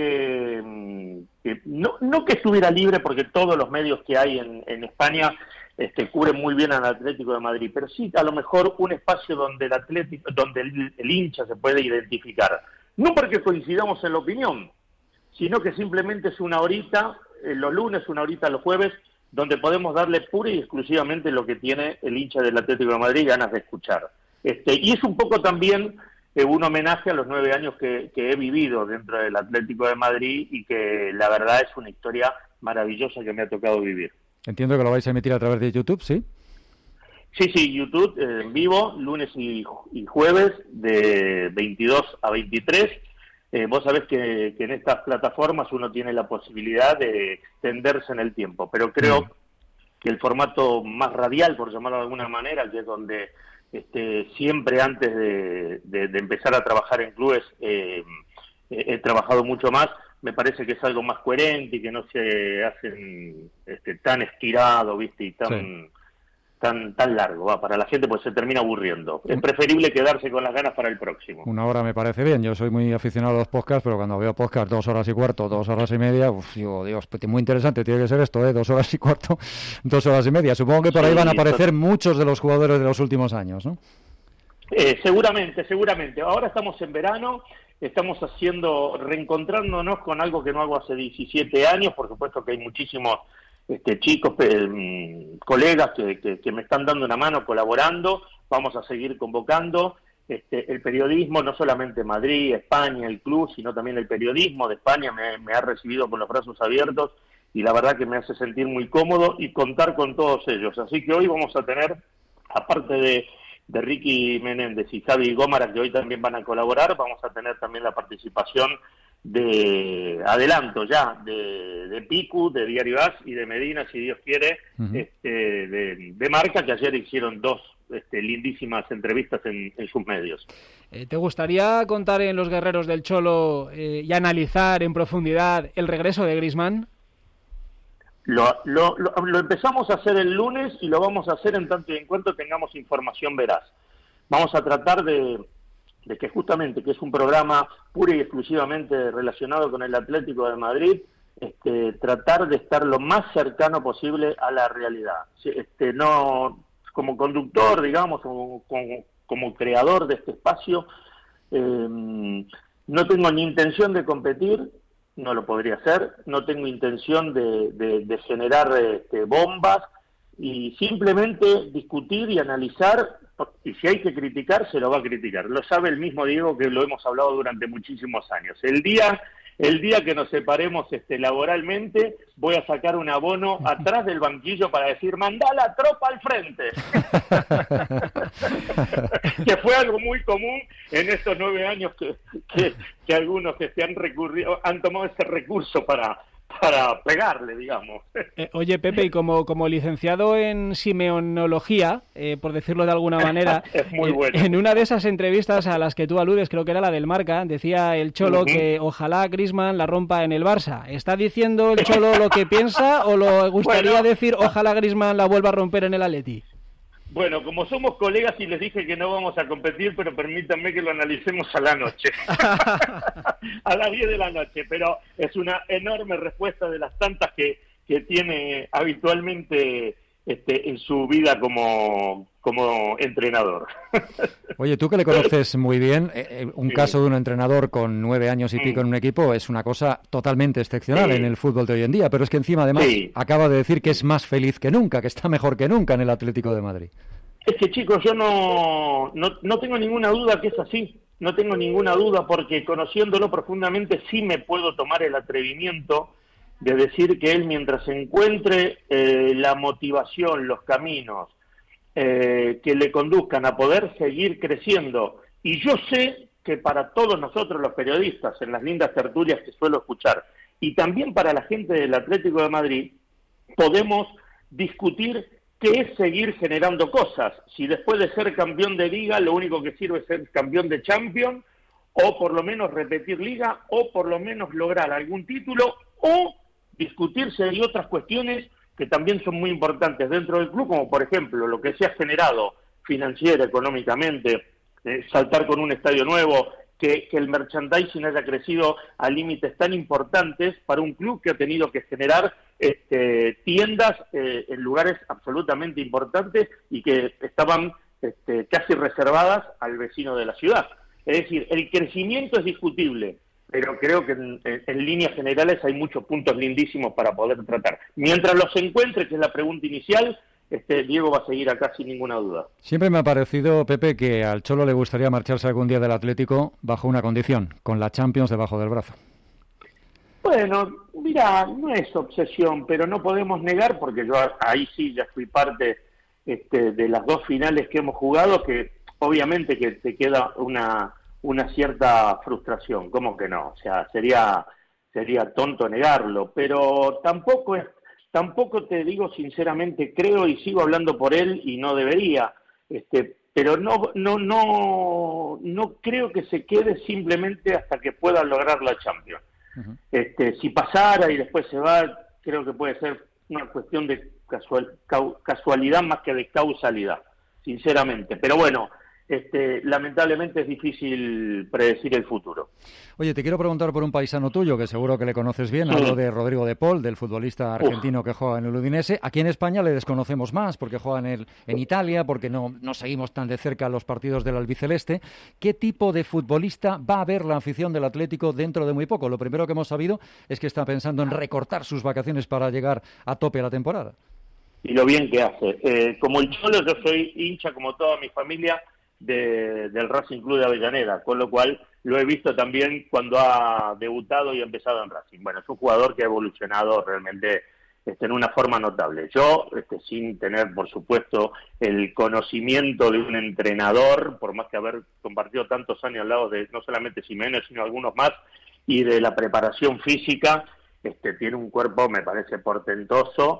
que, que no, no que estuviera libre, porque todos los medios que hay en, en España este, cubren muy bien al Atlético de Madrid, pero sí a lo mejor un espacio donde el Atlético, donde el, el hincha se puede identificar. No porque coincidamos en la opinión, sino que simplemente es una horita, eh, los lunes, una horita los jueves, donde podemos darle pura y exclusivamente lo que tiene el hincha del Atlético de Madrid ganas de escuchar. Este, y es un poco también eh, un homenaje a los nueve años que, que he vivido dentro del Atlético de Madrid y que la verdad es una historia maravillosa que me ha tocado vivir.
Entiendo que lo vais a emitir a través de YouTube, ¿sí?
Sí, sí, YouTube eh, en vivo, lunes y, y jueves de veintidós a veintitrés. Eh, vos sabés que, que en estas plataformas uno tiene la posibilidad de extenderse en el tiempo, pero creo mm. que el formato más radial, por llamarlo de alguna manera, que es donde este, siempre antes de, de, de empezar a trabajar en clubes eh, he trabajado mucho más, me parece que es algo más coherente y que no se hacen este, tan estirado, ¿viste? Y tan... Sí. Tan, tan largo, va, para la gente pues se termina aburriendo. Es preferible quedarse con las ganas para el próximo.
Una hora me parece bien, yo soy muy aficionado a los podcasts, pero cuando veo podcasts dos horas y cuarto, dos horas y media, uf, digo, Dios, pues muy interesante tiene que ser esto, ¿eh? Dos horas y cuarto, dos horas y media. Supongo que por ahí sí, van a aparecer esto... muchos de los jugadores de los últimos años, ¿no?
Eh, seguramente, seguramente. Ahora estamos en verano, estamos haciendo, reencontrándonos con algo que no hago hace diecisiete años, por supuesto que hay muchísimos Este, chicos, eh, colegas que, que, que me están dando una mano colaborando, vamos a seguir convocando. Este, el periodismo, no solamente Madrid, España, el club, sino también el periodismo de España me, me ha recibido con los brazos abiertos y la verdad que me hace sentir muy cómodo y contar con todos ellos. Así que hoy vamos a tener, aparte de, de Ricky Menéndez y Javi Gómara, que hoy también van a colaborar, vamos a tener también la participación de adelanto ya de, de Picu, de Diario As y de Medina, si Dios quiere, uh-huh. este, de, de Marca, que ayer hicieron dos este, lindísimas entrevistas en, en sus medios.
Eh, ¿Te gustaría contar en Los Guerreros del Cholo eh, y analizar en profundidad el regreso de Griezmann?
Lo, lo, lo, lo empezamos a hacer el lunes y lo vamos a hacer en tanto y en cuanto tengamos información veraz. Vamos a tratar de de que justamente, que es un programa pura y exclusivamente relacionado con el Atlético de Madrid, este, tratar de estar lo más cercano posible a la realidad. Este, no, como conductor, digamos, como, como, como creador de este espacio, eh, no tengo ni intención de competir, no lo podría hacer, no tengo intención de, de, de generar este, bombas, y simplemente discutir y analizar, y si hay que criticar, se lo va a criticar. Lo sabe el mismo Diego, que lo hemos hablado durante muchísimos años. El día el día que nos separemos este, laboralmente, voy a sacar un abono atrás del banquillo para decir, mandá la tropa al frente. Que fue algo muy común en estos nueve años que, que, que algunos que se han recurrido, han tomado ese recurso para... para pegarle, digamos.
Eh, oye, Pepe, y como, como licenciado en simeonología, eh, por decirlo de alguna manera,
es muy bueno.
En una de esas entrevistas a las que tú aludes, creo que era la del Marca, decía el Cholo uh-huh. que ojalá Griezmann la rompa en el Barça. ¿Está diciendo el Cholo lo que piensa o lo gustaría bueno, decir ojalá Griezmann la vuelva a romper en el Atleti?
Bueno, como somos colegas y les dije que no vamos a competir, pero permítanme que lo analicemos a la noche, a las diez de la noche, pero es una enorme respuesta de las tantas que, que tiene habitualmente este, en su vida como, como entrenador.
Oye, tú que le conoces muy bien, eh, un sí. caso de un entrenador con nueve años y pico en un equipo es una cosa totalmente excepcional sí. en el fútbol de hoy en día, pero es que encima además sí. acaba de decir que es más feliz que nunca, que está mejor que nunca en el Atlético de Madrid.
Es que chicos, yo no, no, no tengo ninguna duda que es así, no tengo ninguna duda porque conociéndolo profundamente sí me puedo tomar el atrevimiento de decir que él mientras encuentre eh, la motivación, los caminos eh, que le conduzcan a poder seguir creciendo, y yo sé que para todos nosotros los periodistas, en las lindas tertulias que suelo escuchar, y también para la gente del Atlético de Madrid, podemos discutir qué es seguir generando cosas, si después de ser campeón de Liga lo único que sirve es ser campeón de Champions, o por lo menos repetir Liga, o por lo menos lograr algún título, o discutirse de otras cuestiones que también son muy importantes dentro del club, como por ejemplo lo que se ha generado financiera, económicamente, eh, saltar con un estadio nuevo, que, que el merchandising haya crecido a límites tan importantes para un club que ha tenido que generar este, tiendas eh, en lugares absolutamente importantes y que estaban este, casi reservadas al vecino de la ciudad. Es decir, el crecimiento es discutible, pero creo que en, en, en líneas generales hay muchos puntos lindísimos para poder tratar. Mientras los encuentre, que es la pregunta inicial, este Diego va a seguir acá sin ninguna duda.
Siempre me ha parecido, Pepe, que al Cholo le gustaría marcharse algún día del Atlético bajo una condición, con la Champions debajo del brazo.
Bueno, mira, no es obsesión, pero no podemos negar, porque yo ahí sí ya fui parte este, de las dos finales que hemos jugado, que obviamente que te queda una... una cierta frustración, ¿cómo que no? O sea, sería sería tonto negarlo, pero tampoco es, tampoco te digo sinceramente, creo y sigo hablando por él y no debería, este, pero no no no no creo que se quede simplemente hasta que pueda lograr la Champions. Uh-huh. Este, si pasara y después se va, creo que puede ser una cuestión de casual, casualidad más que de causalidad, sinceramente. Pero bueno, Este, lamentablemente es difícil predecir el futuro.
Oye, te quiero preguntar por un paisano tuyo, que seguro que le conoces bien, sí. Hablo de Rodrigo de Paul, del futbolista argentino Uf. que juega en el Udinese. Aquí en España le desconocemos más, porque juega en, el, en Italia, porque no, no seguimos tan de cerca los partidos del albiceleste. ¿Qué tipo de futbolista va a ver la afición del Atlético dentro de muy poco? Lo primero que hemos sabido es que está pensando en recortar sus vacaciones para llegar a tope a la temporada.
Y lo bien que hace. Eh, como el Cholo, yo soy hincha, como toda mi familia, De, del Racing Club de Avellaneda, con lo cual lo he visto también cuando ha debutado y ha empezado en Racing. Bueno, es un jugador que ha evolucionado realmente este, en una forma notable. Yo, este, sin tener, por supuesto, el conocimiento de un entrenador, por más que haber compartido tantos años al lado de no solamente Simeone, sino algunos más, y de la preparación física, este, tiene un cuerpo, me parece, portentoso,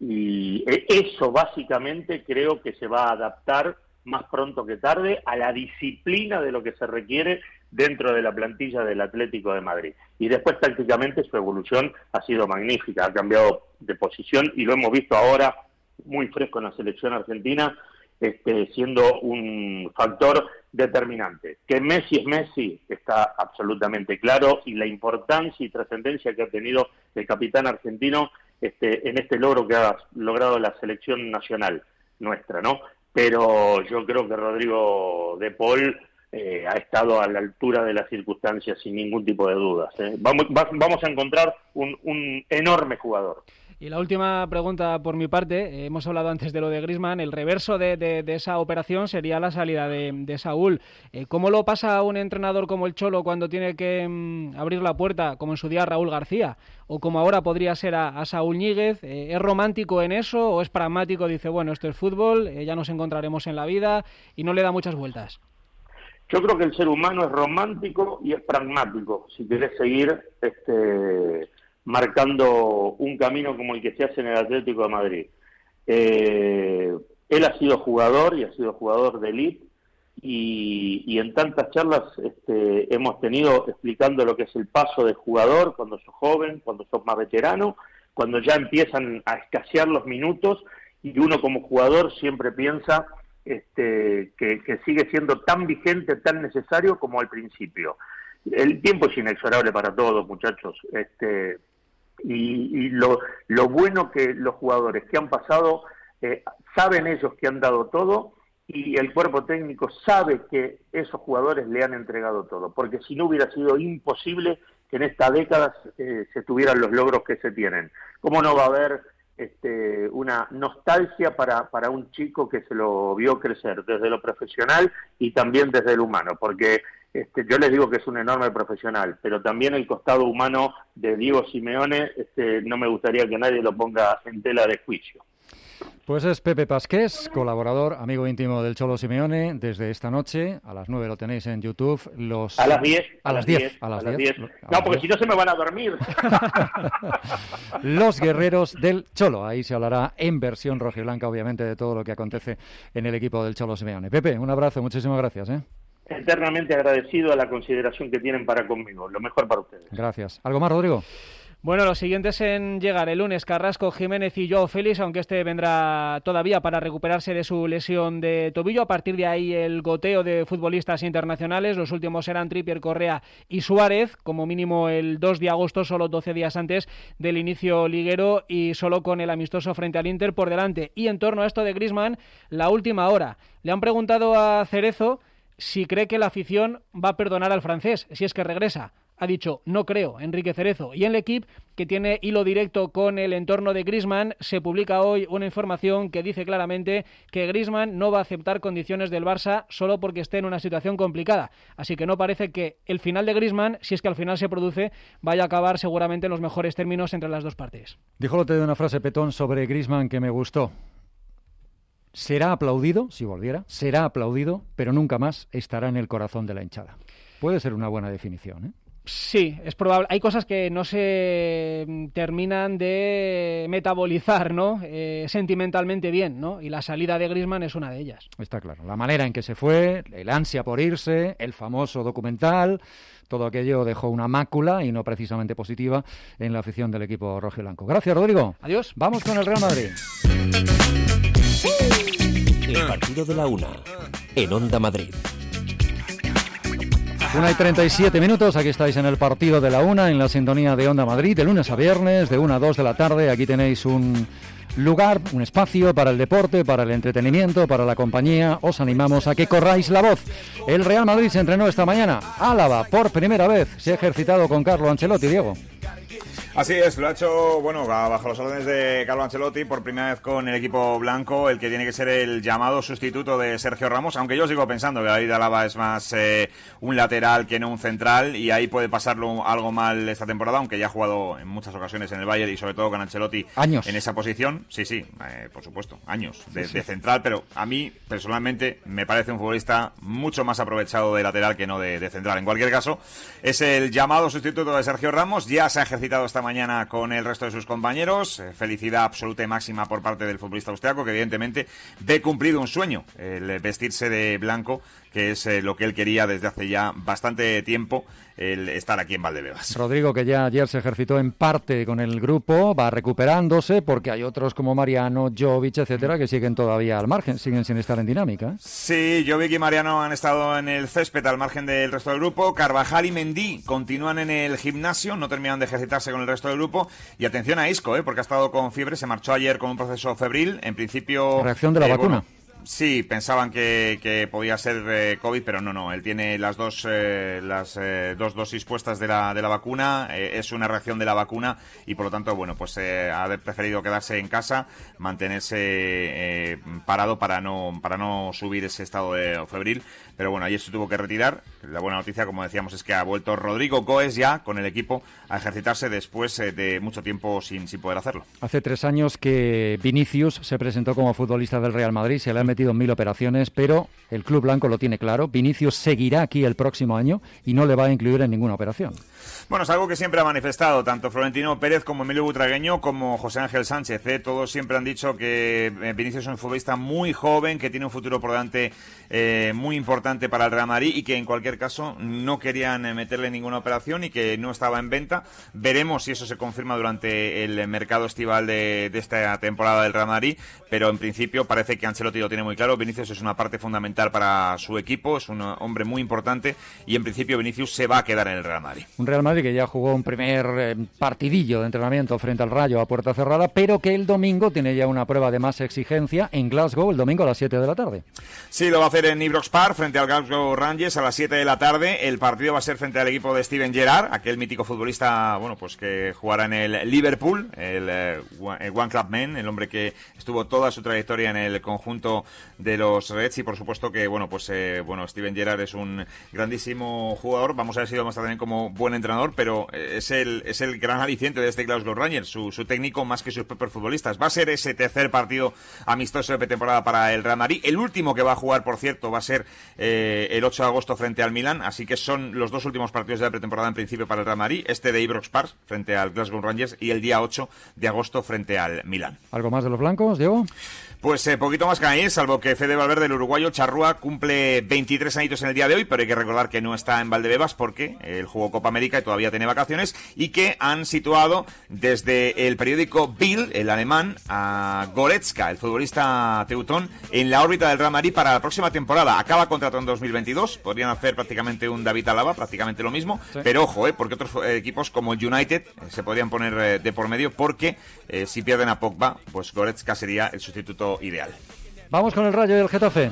y eso básicamente creo que se va a adaptar más pronto que tarde a la disciplina de lo que se requiere dentro de la plantilla del Atlético de Madrid. Y después tácticamente su evolución ha sido magnífica, ha cambiado de posición y lo hemos visto ahora muy fresco en la selección argentina, este, siendo un factor determinante. Que Messi es Messi está absolutamente claro, y la importancia y trascendencia que ha tenido el capitán argentino este, en este logro que ha logrado la selección nacional nuestra, ¿no? Pero yo creo que Rodrigo de Paul eh, ha estado a la altura de las circunstancias sin ningún tipo de dudas. ¿eh? Vamos, va, vamos a encontrar un, un enorme jugador.
Y la última pregunta por mi parte, eh, hemos hablado antes de lo de Griezmann, el reverso de, de, de esa operación sería la salida de, de Saúl. Eh, ¿Cómo lo pasa un entrenador como el Cholo cuando tiene que mm, abrir la puerta, como en su día Raúl García, o como ahora podría ser a, a Saúl Ñíguez? Eh, ¿Es romántico en eso o es pragmático? Dice, bueno, esto es fútbol, eh, ya nos encontraremos en la vida, y no le da muchas vueltas.
Yo creo que el ser humano es romántico y es pragmático, si querés seguir este marcando un camino como el que se hace en el Atlético de Madrid. Eh, él ha sido jugador y ha sido jugador de élite, y, y en tantas charlas este, hemos tenido explicando lo que es el paso de jugador cuando sos joven, cuando sos más veterano, cuando ya empiezan a escasear los minutos, y uno como jugador siempre piensa este, que, que sigue siendo tan vigente, tan necesario como al principio. El tiempo es inexorable para todos, muchachos, este, y, y lo, lo bueno que los jugadores que han pasado, eh, saben ellos que han dado todo, y el cuerpo técnico sabe que esos jugadores le han entregado todo, porque si no hubiera sido imposible que en esta década eh, se tuvieran los logros que se tienen. ¿Cómo no va a haber este, una nostalgia para, para un chico que se lo vio crecer desde lo profesional y también desde lo humano? Porque este, yo les digo que es un enorme profesional, pero también el costado humano de Diego Simeone, este, no me gustaría que nadie lo ponga en tela de juicio.
Pues es Pepe Pasqués, colaborador, amigo íntimo del Cholo Simeone, desde esta noche, a las nueve lo tenéis en YouTube. Los...
A las diez.
A, a las diez. A las diez.
No, porque si no se me van a dormir.
Los guerreros del Cholo. Ahí se hablará en versión rojiblanca, obviamente, de todo lo que acontece en el equipo del Cholo Simeone. Pepe, un abrazo, muchísimas gracias. ¿eh?
Eternamente agradecido a la consideración que tienen para conmigo. Lo mejor para ustedes.
Gracias. ¿Algo más, Rodrigo?
Bueno, los siguientes en llegar el lunes, Carrasco, Jiménez y Joao Félix, aunque este vendrá todavía para recuperarse de su lesión de tobillo. A partir de ahí el goteo de futbolistas internacionales. Los últimos serán Trippier, Correa y Suárez, como mínimo el dos de agosto, solo doce días antes del inicio liguero y solo con el amistoso frente al Inter por delante. Y en torno a esto de Griezmann, la última hora. Le han preguntado a Cerezo si cree que la afición va a perdonar al francés, si es que regresa. Ha dicho, no creo, Enrique Cerezo. Y en el equipo, que tiene hilo directo con el entorno de Griezmann, se publica hoy una información que dice claramente que Griezmann no va a aceptar condiciones del Barça solo porque esté en una situación complicada. Así que no parece que el final de Griezmann, si es que al final se produce, vaya a acabar seguramente en los mejores términos entre las dos partes.
Dijo Lote de una frase Petón sobre Griezmann que me gustó. Será aplaudido, si volviera, será aplaudido, pero nunca más estará en el corazón de la hinchada. Puede ser una buena definición, ¿eh?
Sí, es probable. Hay cosas que no se terminan de metabolizar, ¿no? Eh, sentimentalmente bien, ¿no? Y la salida de Griezmann es una de ellas.
Está claro. La manera en que se fue, el ansia por irse, el famoso documental, todo aquello dejó una mácula y no precisamente positiva en la afición del equipo rojiblanco. Gracias, Rodrigo.
Adiós.
Vamos con el Real Madrid.
El partido de la una, en Onda Madrid.
Una y treinta y siete minutos, aquí estáis en el partido de la una, en la sintonía de Onda Madrid, de lunes a viernes, de una a dos de la tarde. Aquí tenéis un lugar, un espacio para el deporte, para el entretenimiento, para la compañía. Os animamos a que corráis la voz. El Real Madrid se entrenó esta mañana. Álava, por primera vez, se ha ejercitado con Carlo Ancelotti, Diego.
Así es, lo ha hecho, bueno, bajo los órdenes de Carlo Ancelotti, por primera vez con el equipo blanco, el que tiene que ser el llamado sustituto de Sergio Ramos, aunque yo sigo pensando que David Alaba es más eh, un lateral que no un central, y ahí puede pasarlo algo mal esta temporada, aunque ya ha jugado en muchas ocasiones en el Bayern y sobre todo con Ancelotti
años
en esa posición. Sí, sí, eh, por supuesto, años de, sí, sí. de central, pero a mí personalmente me parece un futbolista mucho más aprovechado de lateral que no de, de central. En cualquier caso, es el llamado sustituto de Sergio Ramos, ya se ha ejercitado esta mañana con el resto de sus compañeros. Felicidad absoluta y máxima por parte del futbolista austriaco, que evidentemente ve cumplido un sueño, el vestirse de blanco, que es eh, lo que él quería desde hace ya bastante tiempo, el estar aquí en Valdebebas.
Rodrigo, que ya ayer se ejercitó en parte con el grupo, va recuperándose porque hay otros como Mariano, Jovic, etcétera, que siguen todavía al margen, siguen sin estar en dinámica.
Sí, Jovic y Mariano han estado en el césped al margen del resto del grupo. Carvajal y Mendy continúan en el gimnasio, no terminan de ejercitarse con el resto del grupo. Y atención a Isco, ¿eh? porque ha estado con fiebre, se marchó ayer con un proceso febril, en principio...
Reacción de la eh, vacuna.
Bueno, sí, pensaban que, que podía ser eh, COVID, pero no, no. Él tiene las dos eh, las eh, dos dosis puestas de la de la vacuna. Eh, es una reacción de la vacuna y, por lo tanto, bueno, pues eh, ha preferido quedarse en casa, mantenerse eh, parado para no para no subir ese estado de febril. Pero bueno, ayer se tuvo que retirar. La buena noticia, como decíamos, es que ha vuelto Rodrigo Goes ya con el equipo a ejercitarse después eh, de mucho tiempo sin, sin poder hacerlo.
Hace tres años que Vinicius se presentó como futbolista del Real Madrid, se le han metido en mil operaciones, pero el club blanco lo tiene claro. Vinicius seguirá aquí el próximo año y no le va a incluir en ninguna operación.
Bueno, es algo que siempre ha manifestado tanto Florentino Pérez como Emilio Butragueño como José Ángel Sánchez. ¿eh? Todos siempre han dicho que Vinicius es un futbolista muy joven, que tiene un futuro por delante eh, muy importante para el Real Madrid y que en cualquier caso no querían meterle ninguna operación y que no estaba en venta. Veremos si eso se confirma durante el mercado estival de, de esta temporada del Real Madrid, pero en principio parece que Ancelotti lo tiene muy claro. Vinicius es una parte fundamental para su equipo, es un hombre muy importante y en principio Vinicius se va a quedar en el Real Madrid.
Un Real Madrid que ya jugó un primer eh, partidillo de entrenamiento frente al Rayo a puerta cerrada, pero que el domingo tiene ya una prueba de más exigencia en Glasgow, el domingo a las siete de la tarde.
Sí, lo va a hacer en Ibrox Park frente al Glasgow Rangers a las siete de la tarde. El partido va a ser frente al equipo de Steven Gerrard, aquel mítico futbolista, bueno, pues que jugará en el Liverpool, el, eh, el One Club Man, el hombre que estuvo toda su trayectoria en el conjunto de los Reds y por supuesto que, bueno, pues eh, bueno, Steven Gerrard es un grandísimo jugador. Vamos a ver si lo demuestra también como buen entrenador, pero es el es el gran aliciente de este Glasgow Rangers, su, su técnico más que sus propios futbolistas. Va a ser ese tercer partido amistoso de pretemporada para el Real Madrid. El último que va a jugar, por cierto, va a ser eh, el ocho de agosto frente al Milan, así que son los dos últimos partidos de la pretemporada en principio para el Real Madrid, este de Ibrox Park frente al Glasgow Rangers y el día ocho de agosto frente al Milan.
¿Algo más de los blancos, Diego?
Pues eh, poquito más que ahí, salvo que Fede Valverde, el uruguayo Charrúa, cumple veintitrés añitos en el día de hoy, pero hay que recordar que no está en Valdebebas porque él jugó Copa América y todavía tiene vacaciones, y que han situado desde el periódico Bild, el alemán, a Goretzka, el futbolista teutón, en la órbita del Real Madrid para la próxima temporada. Acaba contrato en dos mil veintidós, podrían hacer prácticamente un David Alaba, prácticamente lo mismo, sí. Pero ojo, eh, porque otros eh, equipos como el United eh, se podrían poner eh, de por medio, porque eh, si pierden a Pogba, pues Goretzka sería el sustituto ideal.
Vamos con el Rayo y el Getafe.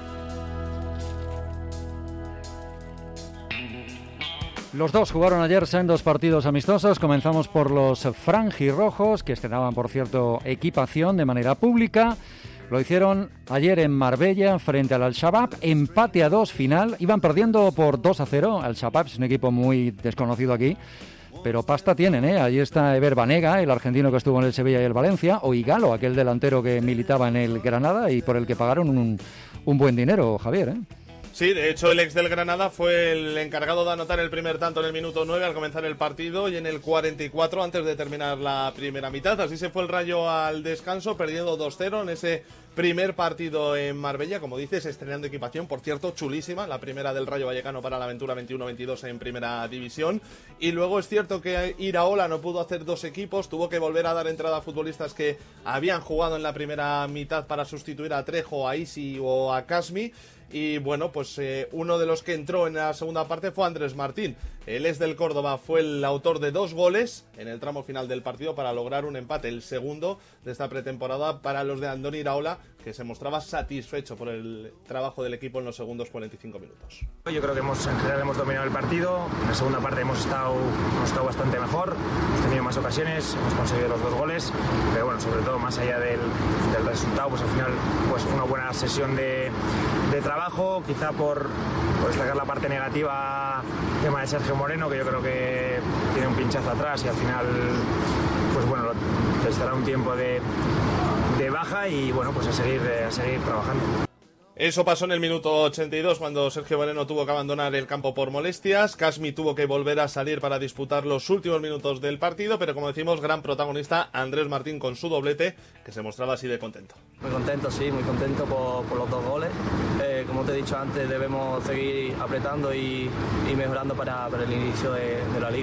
Los dos jugaron ayer en dos partidos amistosos. Comenzamos por los franjirrojos, que estrenaban, por cierto, equipación de manera pública. Lo hicieron ayer en Marbella frente al Al-Shabaab, empate a dos final. Iban perdiendo por dos a cero. Al-Shabaab es un equipo muy desconocido aquí, pero pasta tienen, ¿eh? Ahí está Eber Banega, el argentino que estuvo en el Sevilla y el Valencia, o Igalo, aquel delantero que militaba en el Granada y por el que pagaron un, un buen dinero, Javier, ¿eh?
Sí, de hecho el ex del Granada fue el encargado de anotar el primer tanto en el minuto nueve al comenzar el partido y en el cuarenta y cuatro antes de terminar la primera mitad. Así se fue el Rayo al descanso, perdiendo dos cero en ese primer partido en Marbella, como dices, estrenando equipación, por cierto, chulísima, la primera del Rayo Vallecano para la aventura veintiuno veintidós en primera división. Y luego es cierto que Iraola no pudo hacer dos equipos, tuvo que volver a dar entrada a futbolistas que habían jugado en la primera mitad para sustituir a Trejo, a Isi o a Kasmi. Y bueno, pues eh, uno de los que entró en la segunda parte fue Andrés Martín. El ex del Córdoba fue el autor de dos goles en el tramo final del partido para lograr un empate, el segundo de esta pretemporada para los de Andoni Iraola, que se mostraba satisfecho por el trabajo del equipo en los segundos cuarenta y cinco minutos.
Yo creo que hemos, en general hemos dominado el partido. En la segunda parte hemos estado, hemos estado bastante mejor, hemos tenido más ocasiones, hemos conseguido los dos goles, pero bueno, sobre todo más allá del, del resultado, pues al final pues una buena sesión de, de trabajo, quizá por, por destacar la parte negativa, el tema de Sergio Moreno, que yo creo que tiene un pinchazo atrás y al final pues bueno, estará un tiempo de, de baja y bueno, pues a seguir, a seguir trabajando.
Eso pasó en el minuto ochenta y dos cuando Sergio Moreno tuvo que abandonar el campo por molestias. Kasmi tuvo que volver a salir para disputar los últimos minutos del partido, pero como decimos, gran protagonista Andrés Martín con su doblete, que se mostraba así de contento.
Muy contento, sí, muy contento por, por los dos goles. Eh, como te he dicho antes, debemos seguir apretando y, y mejorando para, para el inicio de, de la liga.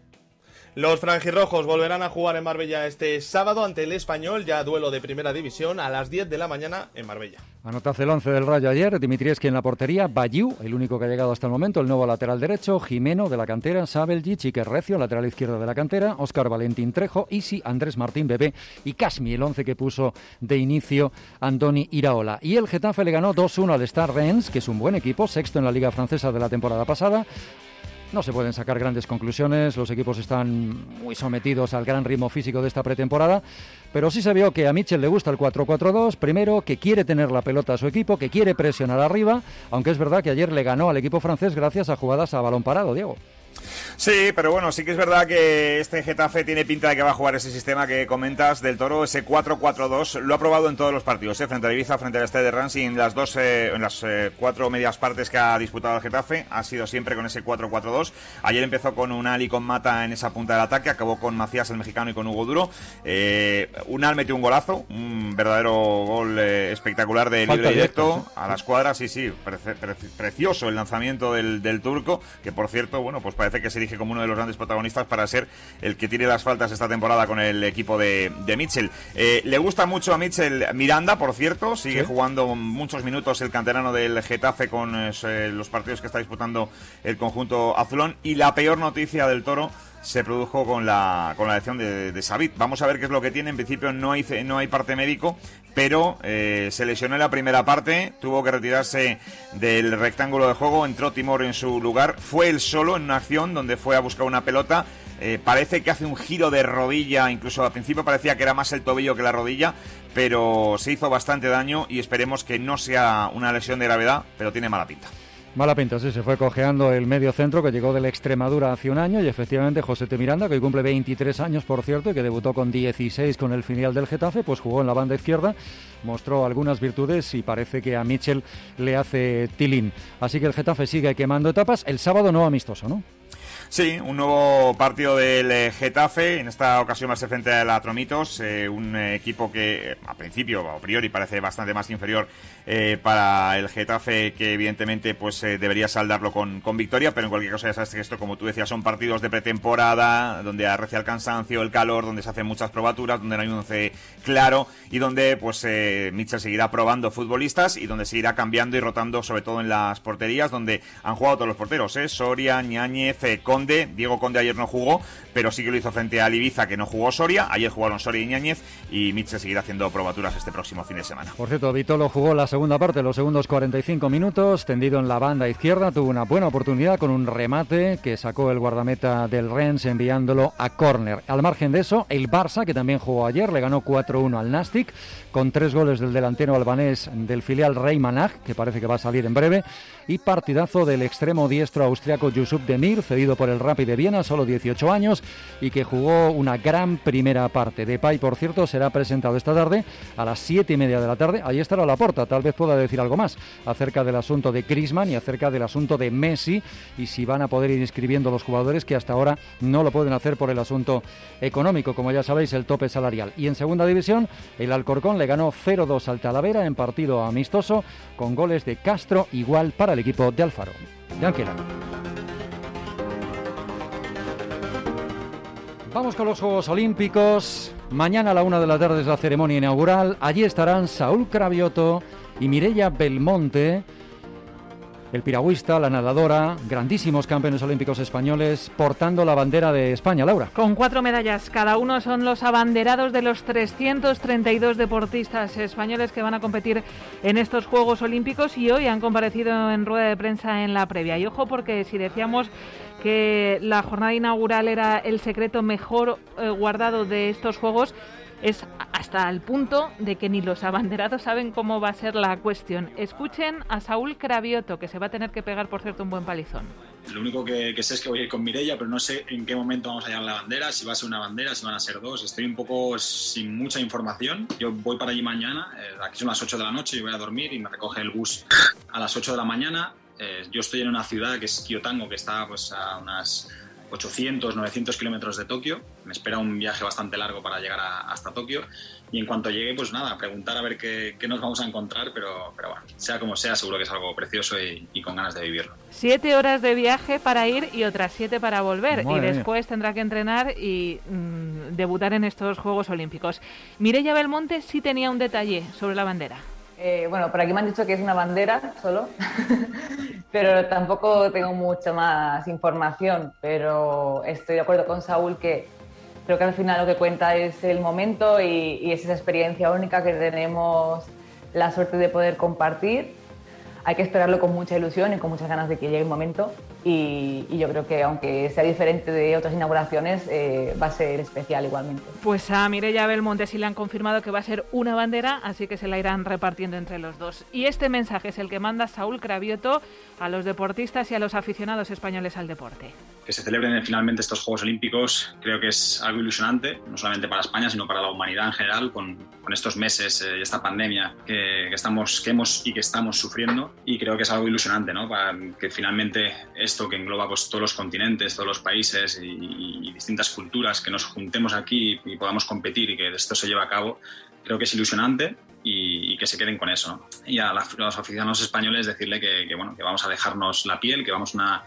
Los franjirrojos volverán a jugar en Marbella este sábado ante el Español, ya duelo de primera división, a las diez de la mañana en Marbella.
Anotad el once del Rayo ayer, Dimitrievski en la portería, Bayou, el único que ha llegado hasta el momento, el nuevo lateral derecho, Jimeno de la cantera, Sabeljic, Iker Recio, lateral izquierdo de la cantera, Óscar Valentín Trejo, Isi, Andrés Martín Bebé y Kasmi, el once que puso de inicio Andoni Iraola. Y el Getafe le ganó dos uno al Stade Reims, que es un buen equipo, sexto en la Liga Francesa de la temporada pasada. No se pueden sacar grandes conclusiones, los equipos están muy sometidos al gran ritmo físico de esta pretemporada, pero sí se vio que a Michel le gusta el cuatro cuatro dos, primero que quiere tener la pelota a su equipo, que quiere presionar arriba, aunque es verdad que ayer le ganó al equipo francés gracias a jugadas a balón parado, Diego.
Sí, pero bueno, sí que es verdad que este Getafe tiene pinta de que va a jugar ese sistema que comentas del Toro, ese cuatro cuatro dos. Lo ha probado en todos los partidos, ¿eh? Frente a Ibiza, frente al Stade de Reims y en las dos, eh, en las eh, cuatro medias partes que ha disputado el Getafe ha sido siempre con ese cuatro cuatro dos. Ayer empezó con Unal y con Mata en esa punta del ataque, acabó con Macías el mexicano y con Hugo Duro. Eh, Unal metió un golazo, un verdadero gol eh, espectacular de libre Falta directo, directo ¿sí? A las cuadras, sí, sí, pre- pre- precioso el lanzamiento del, del turco, que por cierto, bueno, pues parece que se elige como uno de los grandes protagonistas para ser el que tiene las faltas esta temporada con el equipo de, de Mitchell. Eh, le gusta mucho a Mitchell Miranda, por cierto, sigue ¿Sí? jugando muchos minutos el canterano del Getafe con eh, los partidos que está disputando el conjunto azulón, y la peor noticia del Toro se produjo con la con la elección de, de Savit. Vamos a ver qué es lo que tiene. En principio no hay no hay parte médico, pero eh, se lesionó en la primera parte, tuvo que retirarse del rectángulo de juego, entró Timor en su lugar, fue él solo en una acción donde fue a buscar una pelota. Eh, parece que hace un giro de rodilla, incluso al principio parecía que era más el tobillo que la rodilla, pero se hizo bastante daño y esperemos que no sea una lesión de gravedad, pero tiene mala pinta.
Mala pinta, sí, se fue cojeando el medio centro que llegó de la Extremadura hace un año, y efectivamente Josete Miranda, que hoy cumple veintitrés años, por cierto, y que debutó con dieciséis con el filial del Getafe, pues jugó en la banda izquierda, mostró algunas virtudes y parece que a Mitchell le hace tilín. Así que el Getafe sigue quemando etapas. El sábado no amistoso, ¿no?
Sí, un nuevo partido del eh, Getafe, en esta ocasión va a ser frente al Atromitos, eh, un eh, equipo que a principio, a priori, parece bastante más inferior eh, para el Getafe, que evidentemente pues eh, debería saldarlo con, con victoria, pero en cualquier caso ya sabes que esto, como tú decías, son partidos de pretemporada, donde arrecia el cansancio, el calor, donde se hacen muchas probaturas, donde no hay un once claro y donde pues eh, Mitchell seguirá probando futbolistas y donde seguirá cambiando y rotando, sobre todo en las porterías, donde han jugado todos los porteros, ¿eh? Soria, Ñáñez, eh, Conde. Diego Conde ayer no jugó, pero sí que lo hizo frente al Ibiza, que no jugó Soria. Ayer jugaron Soria y Ñáñez, y Mitchell seguirá haciendo probaturas este próximo fin de semana.
Por cierto, Vitolo jugó la segunda parte, los segundos cuarenta y cinco minutos, tendido en la banda izquierda, tuvo una buena oportunidad con un remate que sacó el guardameta del Rennes enviándolo a córner. Al margen de eso, el Barça, que también jugó ayer, le ganó cuatro uno al Nastic, con tres goles del delantero albanés del filial Rey Manaj, que parece que va a salir en breve, y partidazo del extremo diestro austriaco Yusuf Demir, cedido por el Rapid de Viena, solo dieciocho años, y que jugó una gran primera parte. Depay, por cierto, será presentado esta tarde a las siete y media de la tarde. Allí estará Laporta, tal vez pueda decir algo más acerca del asunto de Griezmann y acerca del asunto de Messi, y si van a poder ir inscribiendo los jugadores que hasta ahora no lo pueden hacer por el asunto económico, como ya sabéis, el tope salarial. Y en segunda división, el Alcorcón le ganó cero dos al Talavera en partido amistoso, con goles de Castro, igual para el equipo de Alfaro. De Anquera. Vamos con los Juegos Olímpicos. Mañana a la una de la tarde es la ceremonia inaugural. Allí estarán Saúl Cravioto y Mireia Belmonte, el piragüista, la nadadora, grandísimos campeones olímpicos españoles, portando la bandera de España. Laura.
Con cuatro medallas cada uno, son los abanderados de los trescientos treinta y dos deportistas españoles que van a competir en estos Juegos Olímpicos, y hoy han comparecido en rueda de prensa en la previa. Y ojo, porque si decíamos que la jornada inaugural era el secreto mejor eh, guardado de estos Juegos, es hasta el punto de que ni los abanderados saben cómo va a ser la cuestión. Escuchen a Saúl Cravioto, que se va a tener que pegar, por cierto, un buen palizón.
Lo único que, que sé es que voy a ir con Mireia, pero no sé en qué momento vamos a llevar la bandera, si va a ser una bandera, si van a ser dos. Estoy un poco sin mucha información. Yo voy para allí mañana, eh, aquí son las ocho de la noche, yo voy a dormir y me recoge el bus a las ocho de la mañana. Eh, yo estoy en una ciudad que es Kyotango, que está pues a unas ochocientos, novecientos kilómetros de Tokio. Me espera un viaje bastante largo para llegar a, hasta Tokio, y en cuanto llegue, pues nada, preguntar a ver qué, qué nos vamos a encontrar, pero, pero bueno, sea como sea, seguro que es algo precioso y, y con ganas de vivirlo.
Siete horas de viaje para ir y otras siete para volver. Madre y después mía. Tendrá que entrenar y mmm, debutar en estos Juegos Olímpicos. Mireia Belmonte sí tenía un detalle sobre la bandera.
Eh, bueno, por aquí me han dicho que es una bandera solo, pero tampoco tengo mucha más información, pero estoy de acuerdo con Saúl que creo que al final lo que cuenta es el momento y, y es esa experiencia única que tenemos la suerte de poder compartir. Hay que esperarlo con mucha ilusión y con muchas ganas de que llegue el momento, y, y yo creo que aunque sea diferente de otras inauguraciones, eh, va a ser especial igualmente.
Pues a Mireia Belmonte sí le han confirmado que va a ser una bandera, así que se la irán repartiendo entre los dos. Y este mensaje es el que manda Saúl Cravioto a los deportistas y a los aficionados españoles al deporte.
Que se celebren finalmente estos Juegos Olímpicos creo que es algo ilusionante, no solamente para España, sino para la humanidad en general, con, con estos meses y eh, esta pandemia que, que, estamos, que hemos y que estamos sufriendo. Y creo que es algo ilusionante, ¿no? Para que finalmente esto que engloba pues, todos los continentes, todos los países y, y distintas culturas, que nos juntemos aquí y, y podamos competir y que esto se lleve a cabo, creo que es ilusionante. Y, y que se queden con eso, ¿no? Y a, la, a los aficionados españoles decirle que, que, bueno, que vamos a dejarnos la piel, que vamos una,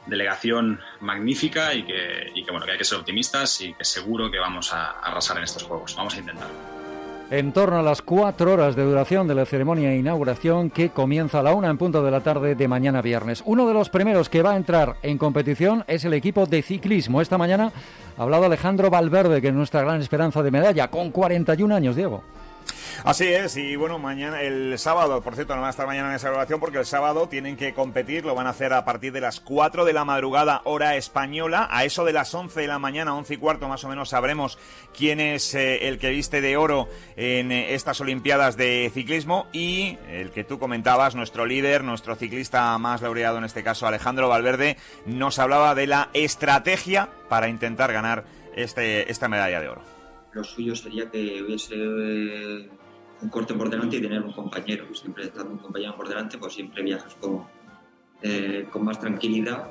delegación magnífica y que, y que, bueno, que hay que ser optimistas y que seguro que vamos a, a arrasar en estos Juegos. Vamos a intentarlo.
En torno a las cuatro horas de duración de la ceremonia de inauguración, que comienza a la una en punto de la tarde de mañana viernes. Uno de los primeros que va a entrar en competición es el equipo de ciclismo. Esta mañana ha hablado Alejandro Valverde, que es nuestra gran esperanza de medalla, con cuarenta y un años, Diego.
Así es, y bueno, mañana, el sábado, por cierto, no van a estar mañana en esa grabación porque el sábado tienen que competir, lo van a hacer a partir de las cuatro de la madrugada, hora española. A eso de las once de la mañana, once y cuarto más o menos, sabremos quién es eh, el que viste de oro en eh, estas Olimpiadas de ciclismo. Y el que tú comentabas, nuestro líder, nuestro ciclista más laureado en este caso, Alejandro Valverde, nos hablaba de la estrategia para intentar ganar este, esta medalla de oro.
Lo suyo sería que hubiese eh, un corte por delante y tener un compañero. Siempre estando un compañero por delante, pues siempre viajas con, eh, con más tranquilidad.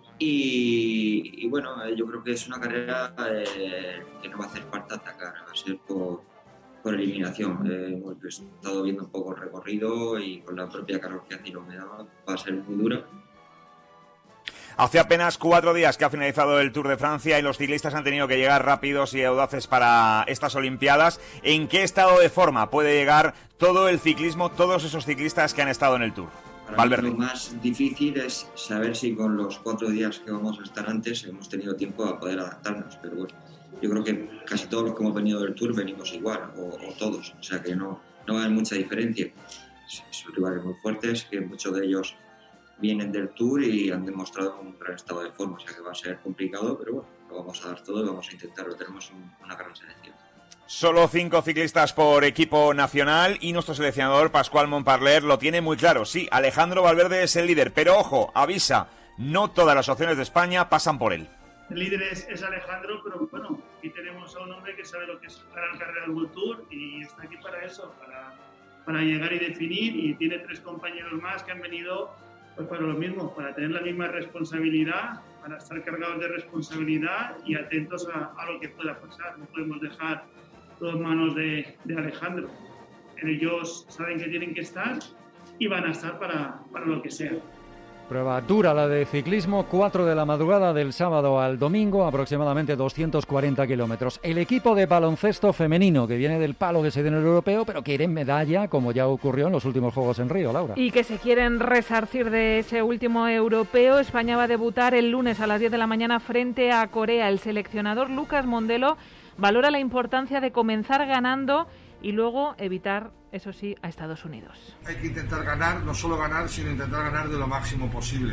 Y, y bueno, eh, yo creo que es una carrera eh, que no va a hacer falta atacar, va a ser por, por eliminación. Eh, hemos estado viendo un poco el recorrido y con la propia calor que hace y la humedad va a ser muy dura.
Hace apenas cuatro días que ha finalizado el Tour de Francia y los ciclistas han tenido que llegar rápidos y audaces para estas Olimpiadas. ¿En qué estado de forma puede llegar todo el ciclismo, todos esos ciclistas que han estado en el Tour?
Para Valverde. Mí lo más difícil es saber si con los cuatro días que vamos a estar antes hemos tenido tiempo a poder adaptarnos, pero bueno, yo creo que casi todos los que hemos venido del Tour venimos igual, o, o todos, o sea que no, no va a haber mucha diferencia. Son rivales muy fuertes, que muchos de ellos vienen del Tour y han demostrado un gran estado de forma, o sea que va a ser complicado, pero bueno, lo vamos a dar todo y vamos a intentarlo. Tenemos un, una gran selección.
Solo cinco ciclistas por equipo nacional y nuestro seleccionador Pascual Montparler lo tiene muy claro. Sí, Alejandro Valverde es el líder, pero ojo, avisa, no todas las opciones de España pasan por él.
El líder es, es Alejandro, pero bueno, aquí tenemos a un hombre que sabe lo que es ganar carrera del World Tour y está aquí para eso, para, para llegar y definir, y tiene tres compañeros más que han venido pues para lo mismo, para tener la misma responsabilidad, para estar cargados de responsabilidad y atentos a, a lo que pueda pasar. No podemos dejar todo en manos de, de Alejandro. Ellos saben que tienen que estar y van a estar para, para lo que sea.
Prueba dura la de ciclismo, cuatro de la madrugada del sábado al domingo, aproximadamente doscientos cuarenta kilómetros. El equipo de baloncesto femenino, que viene del palo que se dio en el europeo, pero quieren medalla, como ya ocurrió en los últimos Juegos en Río, Laura.
Y que se quieren resarcir de ese último europeo. España va a debutar el lunes a las diez de la mañana frente a Corea. El seleccionador Lucas Mondelo valora la importancia de comenzar ganando y luego evitar, eso sí, a Estados Unidos.
Hay que intentar ganar, no solo ganar, sino intentar ganar de lo máximo posible,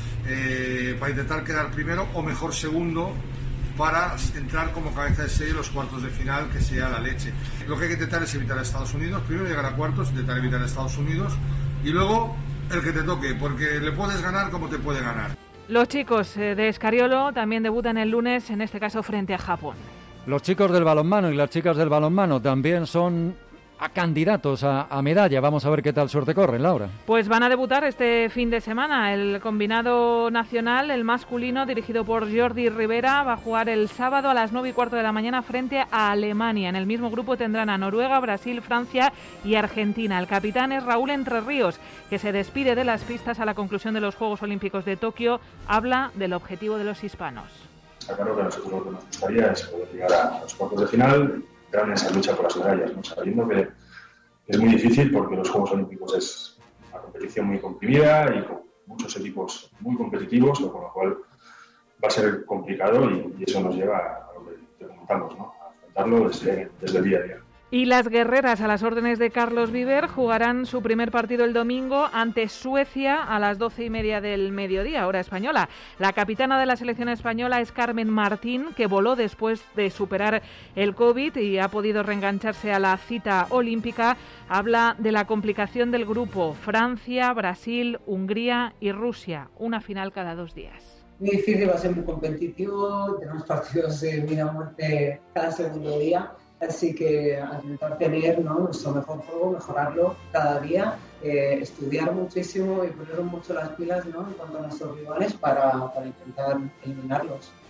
eh, para intentar quedar primero o mejor segundo, para entrar como cabeza de serie en los cuartos de final, que sea la leche. Lo que hay que intentar es evitar a Estados Unidos, primero llegar a cuartos, intentar evitar a Estados Unidos, y luego el que te toque, porque le puedes ganar como te puede ganar.
Los chicos de Escariolo también debutan el lunes, en este caso frente a Japón.
Los chicos del balonmano y las chicas del balonmano también son a candidatos a, a medalla. Vamos a ver qué tal suerte corren, Laura.
Pues van a debutar este fin de semana. El combinado nacional, el masculino, dirigido por Jordi Rivera, va a jugar el sábado a las nueve y cuarto de la mañana frente a Alemania. En el mismo grupo tendrán a Noruega, Brasil, Francia y Argentina. El capitán es Raúl Entre Ríos, que se despide de las pistas a la conclusión de los Juegos Olímpicos de Tokio. Habla del objetivo de los hispanos.
Está claro que a nosotros lo que nos gustaría es poder llegar a los cuartos de final, entrar en esa lucha por las medallas, ¿no? Sabiendo que es muy difícil porque los Juegos Olímpicos es una competición muy comprimida y con muchos equipos muy competitivos, con lo cual va a ser complicado y, y eso nos lleva a lo que te comentamos, ¿no? A afrontarlo desde, desde el día a día.
Y las guerreras, a las órdenes de Carlos Viver, jugarán su primer partido el domingo ante Suecia a las doce y media del mediodía, hora española. La capitana de la selección española es Carmen Martín, que voló después de superar el COVID y ha podido reengancharse a la cita olímpica. Habla de la complicación del grupo: Francia, Brasil, Hungría y Rusia. Una final cada dos días.
Muy difícil, va a ser muy competitivo. Tenemos partidos de vida o muerte cada segundo día. Así que a intentar tener, ¿no?, nuestro mejor juego, mejorarlo cada día, eh, estudiar muchísimo y poner mucho las pilas, ¿no?, en cuanto a nuestros rivales para, para intentar eliminarlos.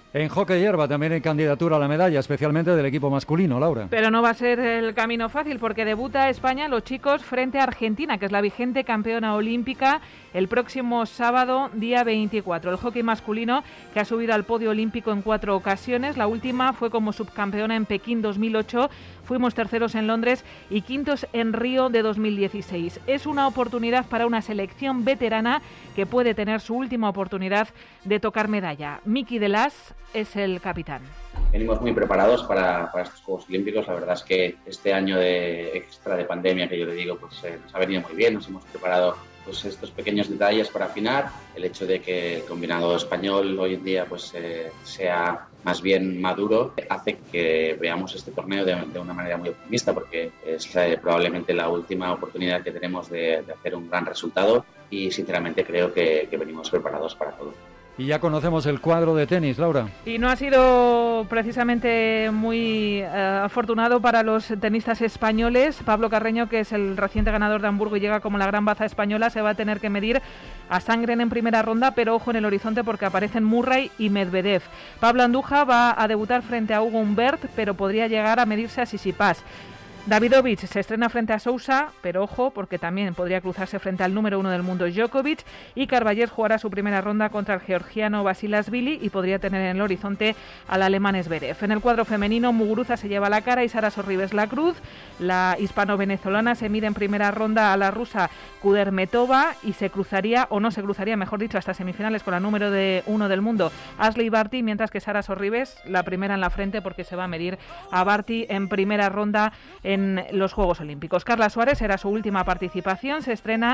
En hockey hierba también hay candidatura a la medalla, especialmente del equipo masculino, Laura.
Pero no va a ser el camino fácil porque debuta España, los chicos, frente a Argentina, que es la vigente campeona olímpica, el próximo sábado, día veinticuatro. El hockey masculino, que ha subido al podio olímpico en cuatro ocasiones. La última fue como subcampeona en Pekín dos mil ocho. Fuimos terceros en Londres y quintos en Río de dos mil dieciséis. Es una oportunidad para una selección veterana que puede tener su última oportunidad de tocar medalla. Miki Delas es el capitán.
Venimos muy preparados para, para estos Juegos Olímpicos. La verdad es que este año de extra de pandemia, que yo le digo, pues eh, nos ha venido muy bien. Nos hemos preparado pues estos pequeños detalles para afinar. El hecho de que el combinado español hoy en día pues eh, sea más bien maduro hace que veamos este torneo de, de una manera muy optimista, porque es eh, probablemente la última oportunidad que tenemos de, de hacer un gran resultado y sinceramente creo que, que venimos preparados para todo.
Y ya conocemos el cuadro de tenis, Laura.
Y no ha sido precisamente muy uh, afortunado para los tenistas españoles. Pablo Carreño, que es el reciente ganador de Hamburgo y llega como la gran baza española, se va a tener que medir a Sangren en primera ronda, pero ojo en el horizonte porque aparecen Murray y Medvedev. Pablo Andújar va a debutar frente a Hugo Humbert, pero podría llegar a medirse a Tsitsipas. Davidovich se estrena frente a Sousa, pero ojo, porque también podría cruzarse frente al número uno del mundo, Djokovic, y Carballes jugará su primera ronda contra el georgiano Basilashvili y podría tener en el horizonte al alemán Zverev. En el cuadro femenino, Muguruza se lleva la cara y Sara Sorribes la cruz. La hispano-venezolana se mide en primera ronda a la rusa Kudermetova y se cruzaría, o no se cruzaría, mejor dicho, hasta semifinales con la número de uno del mundo, Ashley Barty, mientras que Sara Sorribes, la primera en la frente porque se va a medir a Barty en primera ronda en los Juegos Olímpicos. Carla Suárez será su última participación, se estrena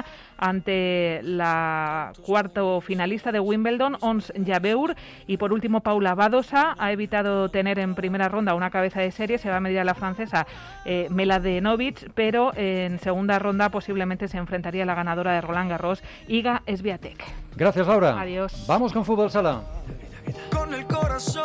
ante la cuarto finalista de Wimbledon, Ons Jabeur, y por último Paula Badosa ha evitado tener en primera ronda una cabeza de serie, se va a medir a la francesa eh, Mladenovic, pero en segunda ronda posiblemente se enfrentaría a la ganadora de Roland Garros, Iga Swiatek.
Gracias, Laura.
Adiós.
Vamos con Fútbol Sala. Con el corazón.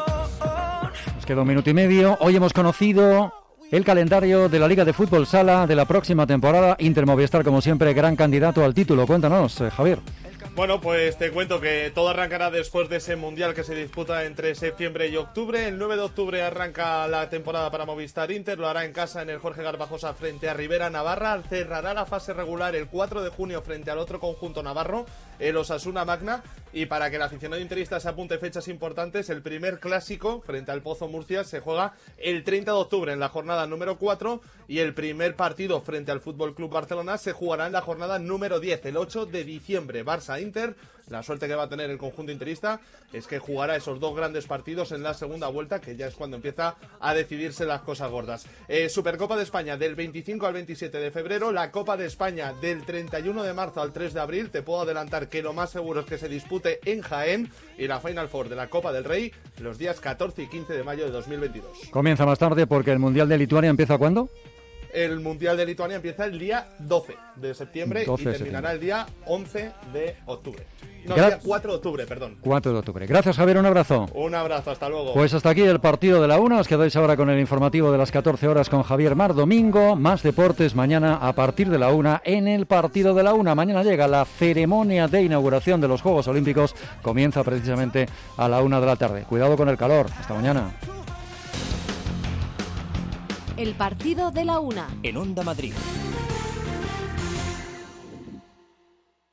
Nos queda un minuto y medio. Hoy hemos conocido el calendario de la Liga de Fútbol Sala de la próxima temporada. Inter Movistar, como siempre, gran candidato al título. Cuéntanos, eh, Javier.
Bueno, pues te cuento que todo arrancará después de ese Mundial que se disputa entre septiembre y octubre. El nueve de octubre arranca la temporada para Movistar Inter, lo hará en casa en el Jorge Garbajosa frente a Rivera Navarra. Cerrará la fase regular el cuatro de junio frente al otro conjunto navarro, el Osasuna Magna. Y para que el aficionado interista se apunte fechas importantes, el primer clásico frente al Pozo Murcia se juega el treinta de octubre en la jornada número cuatro y el primer partido frente al Fútbol Club Barcelona se jugará en la jornada número diez, el ocho de diciembre. Barça Inter, la suerte que va a tener el conjunto interista es que jugará esos dos grandes partidos en la segunda vuelta, que ya es cuando empieza a decidirse las cosas gordas. Eh, Supercopa de España del veinticinco al veintisiete de febrero, la Copa de España del treinta y uno de marzo al tres de abril. Te puedo adelantar que lo más seguro es que se dispute en Jaén, y la Final Four de la Copa del Rey los días catorce y quince de mayo de dos mil veintidós.
Comienza más tarde porque el Mundial de Lituania empieza ¿cuándo?
El Mundial de Lituania empieza el día doce de septiembre
doce
y terminará el día once de octubre. No,
Gra-
el día cuatro de octubre, perdón.
cuatro de octubre. Gracias, Javier, un abrazo.
Un abrazo, hasta luego.
Pues hasta aquí el partido de la una. Os quedáis ahora con el informativo de las catorce horas con Javier Mar. Domingo, más deportes mañana a partir de la una en el partido de la una. Mañana llega la ceremonia de inauguración de los Juegos Olímpicos. Comienza precisamente a la una de la tarde. Cuidado con el calor. Hasta mañana.
El partido de la una.
En Onda Madrid.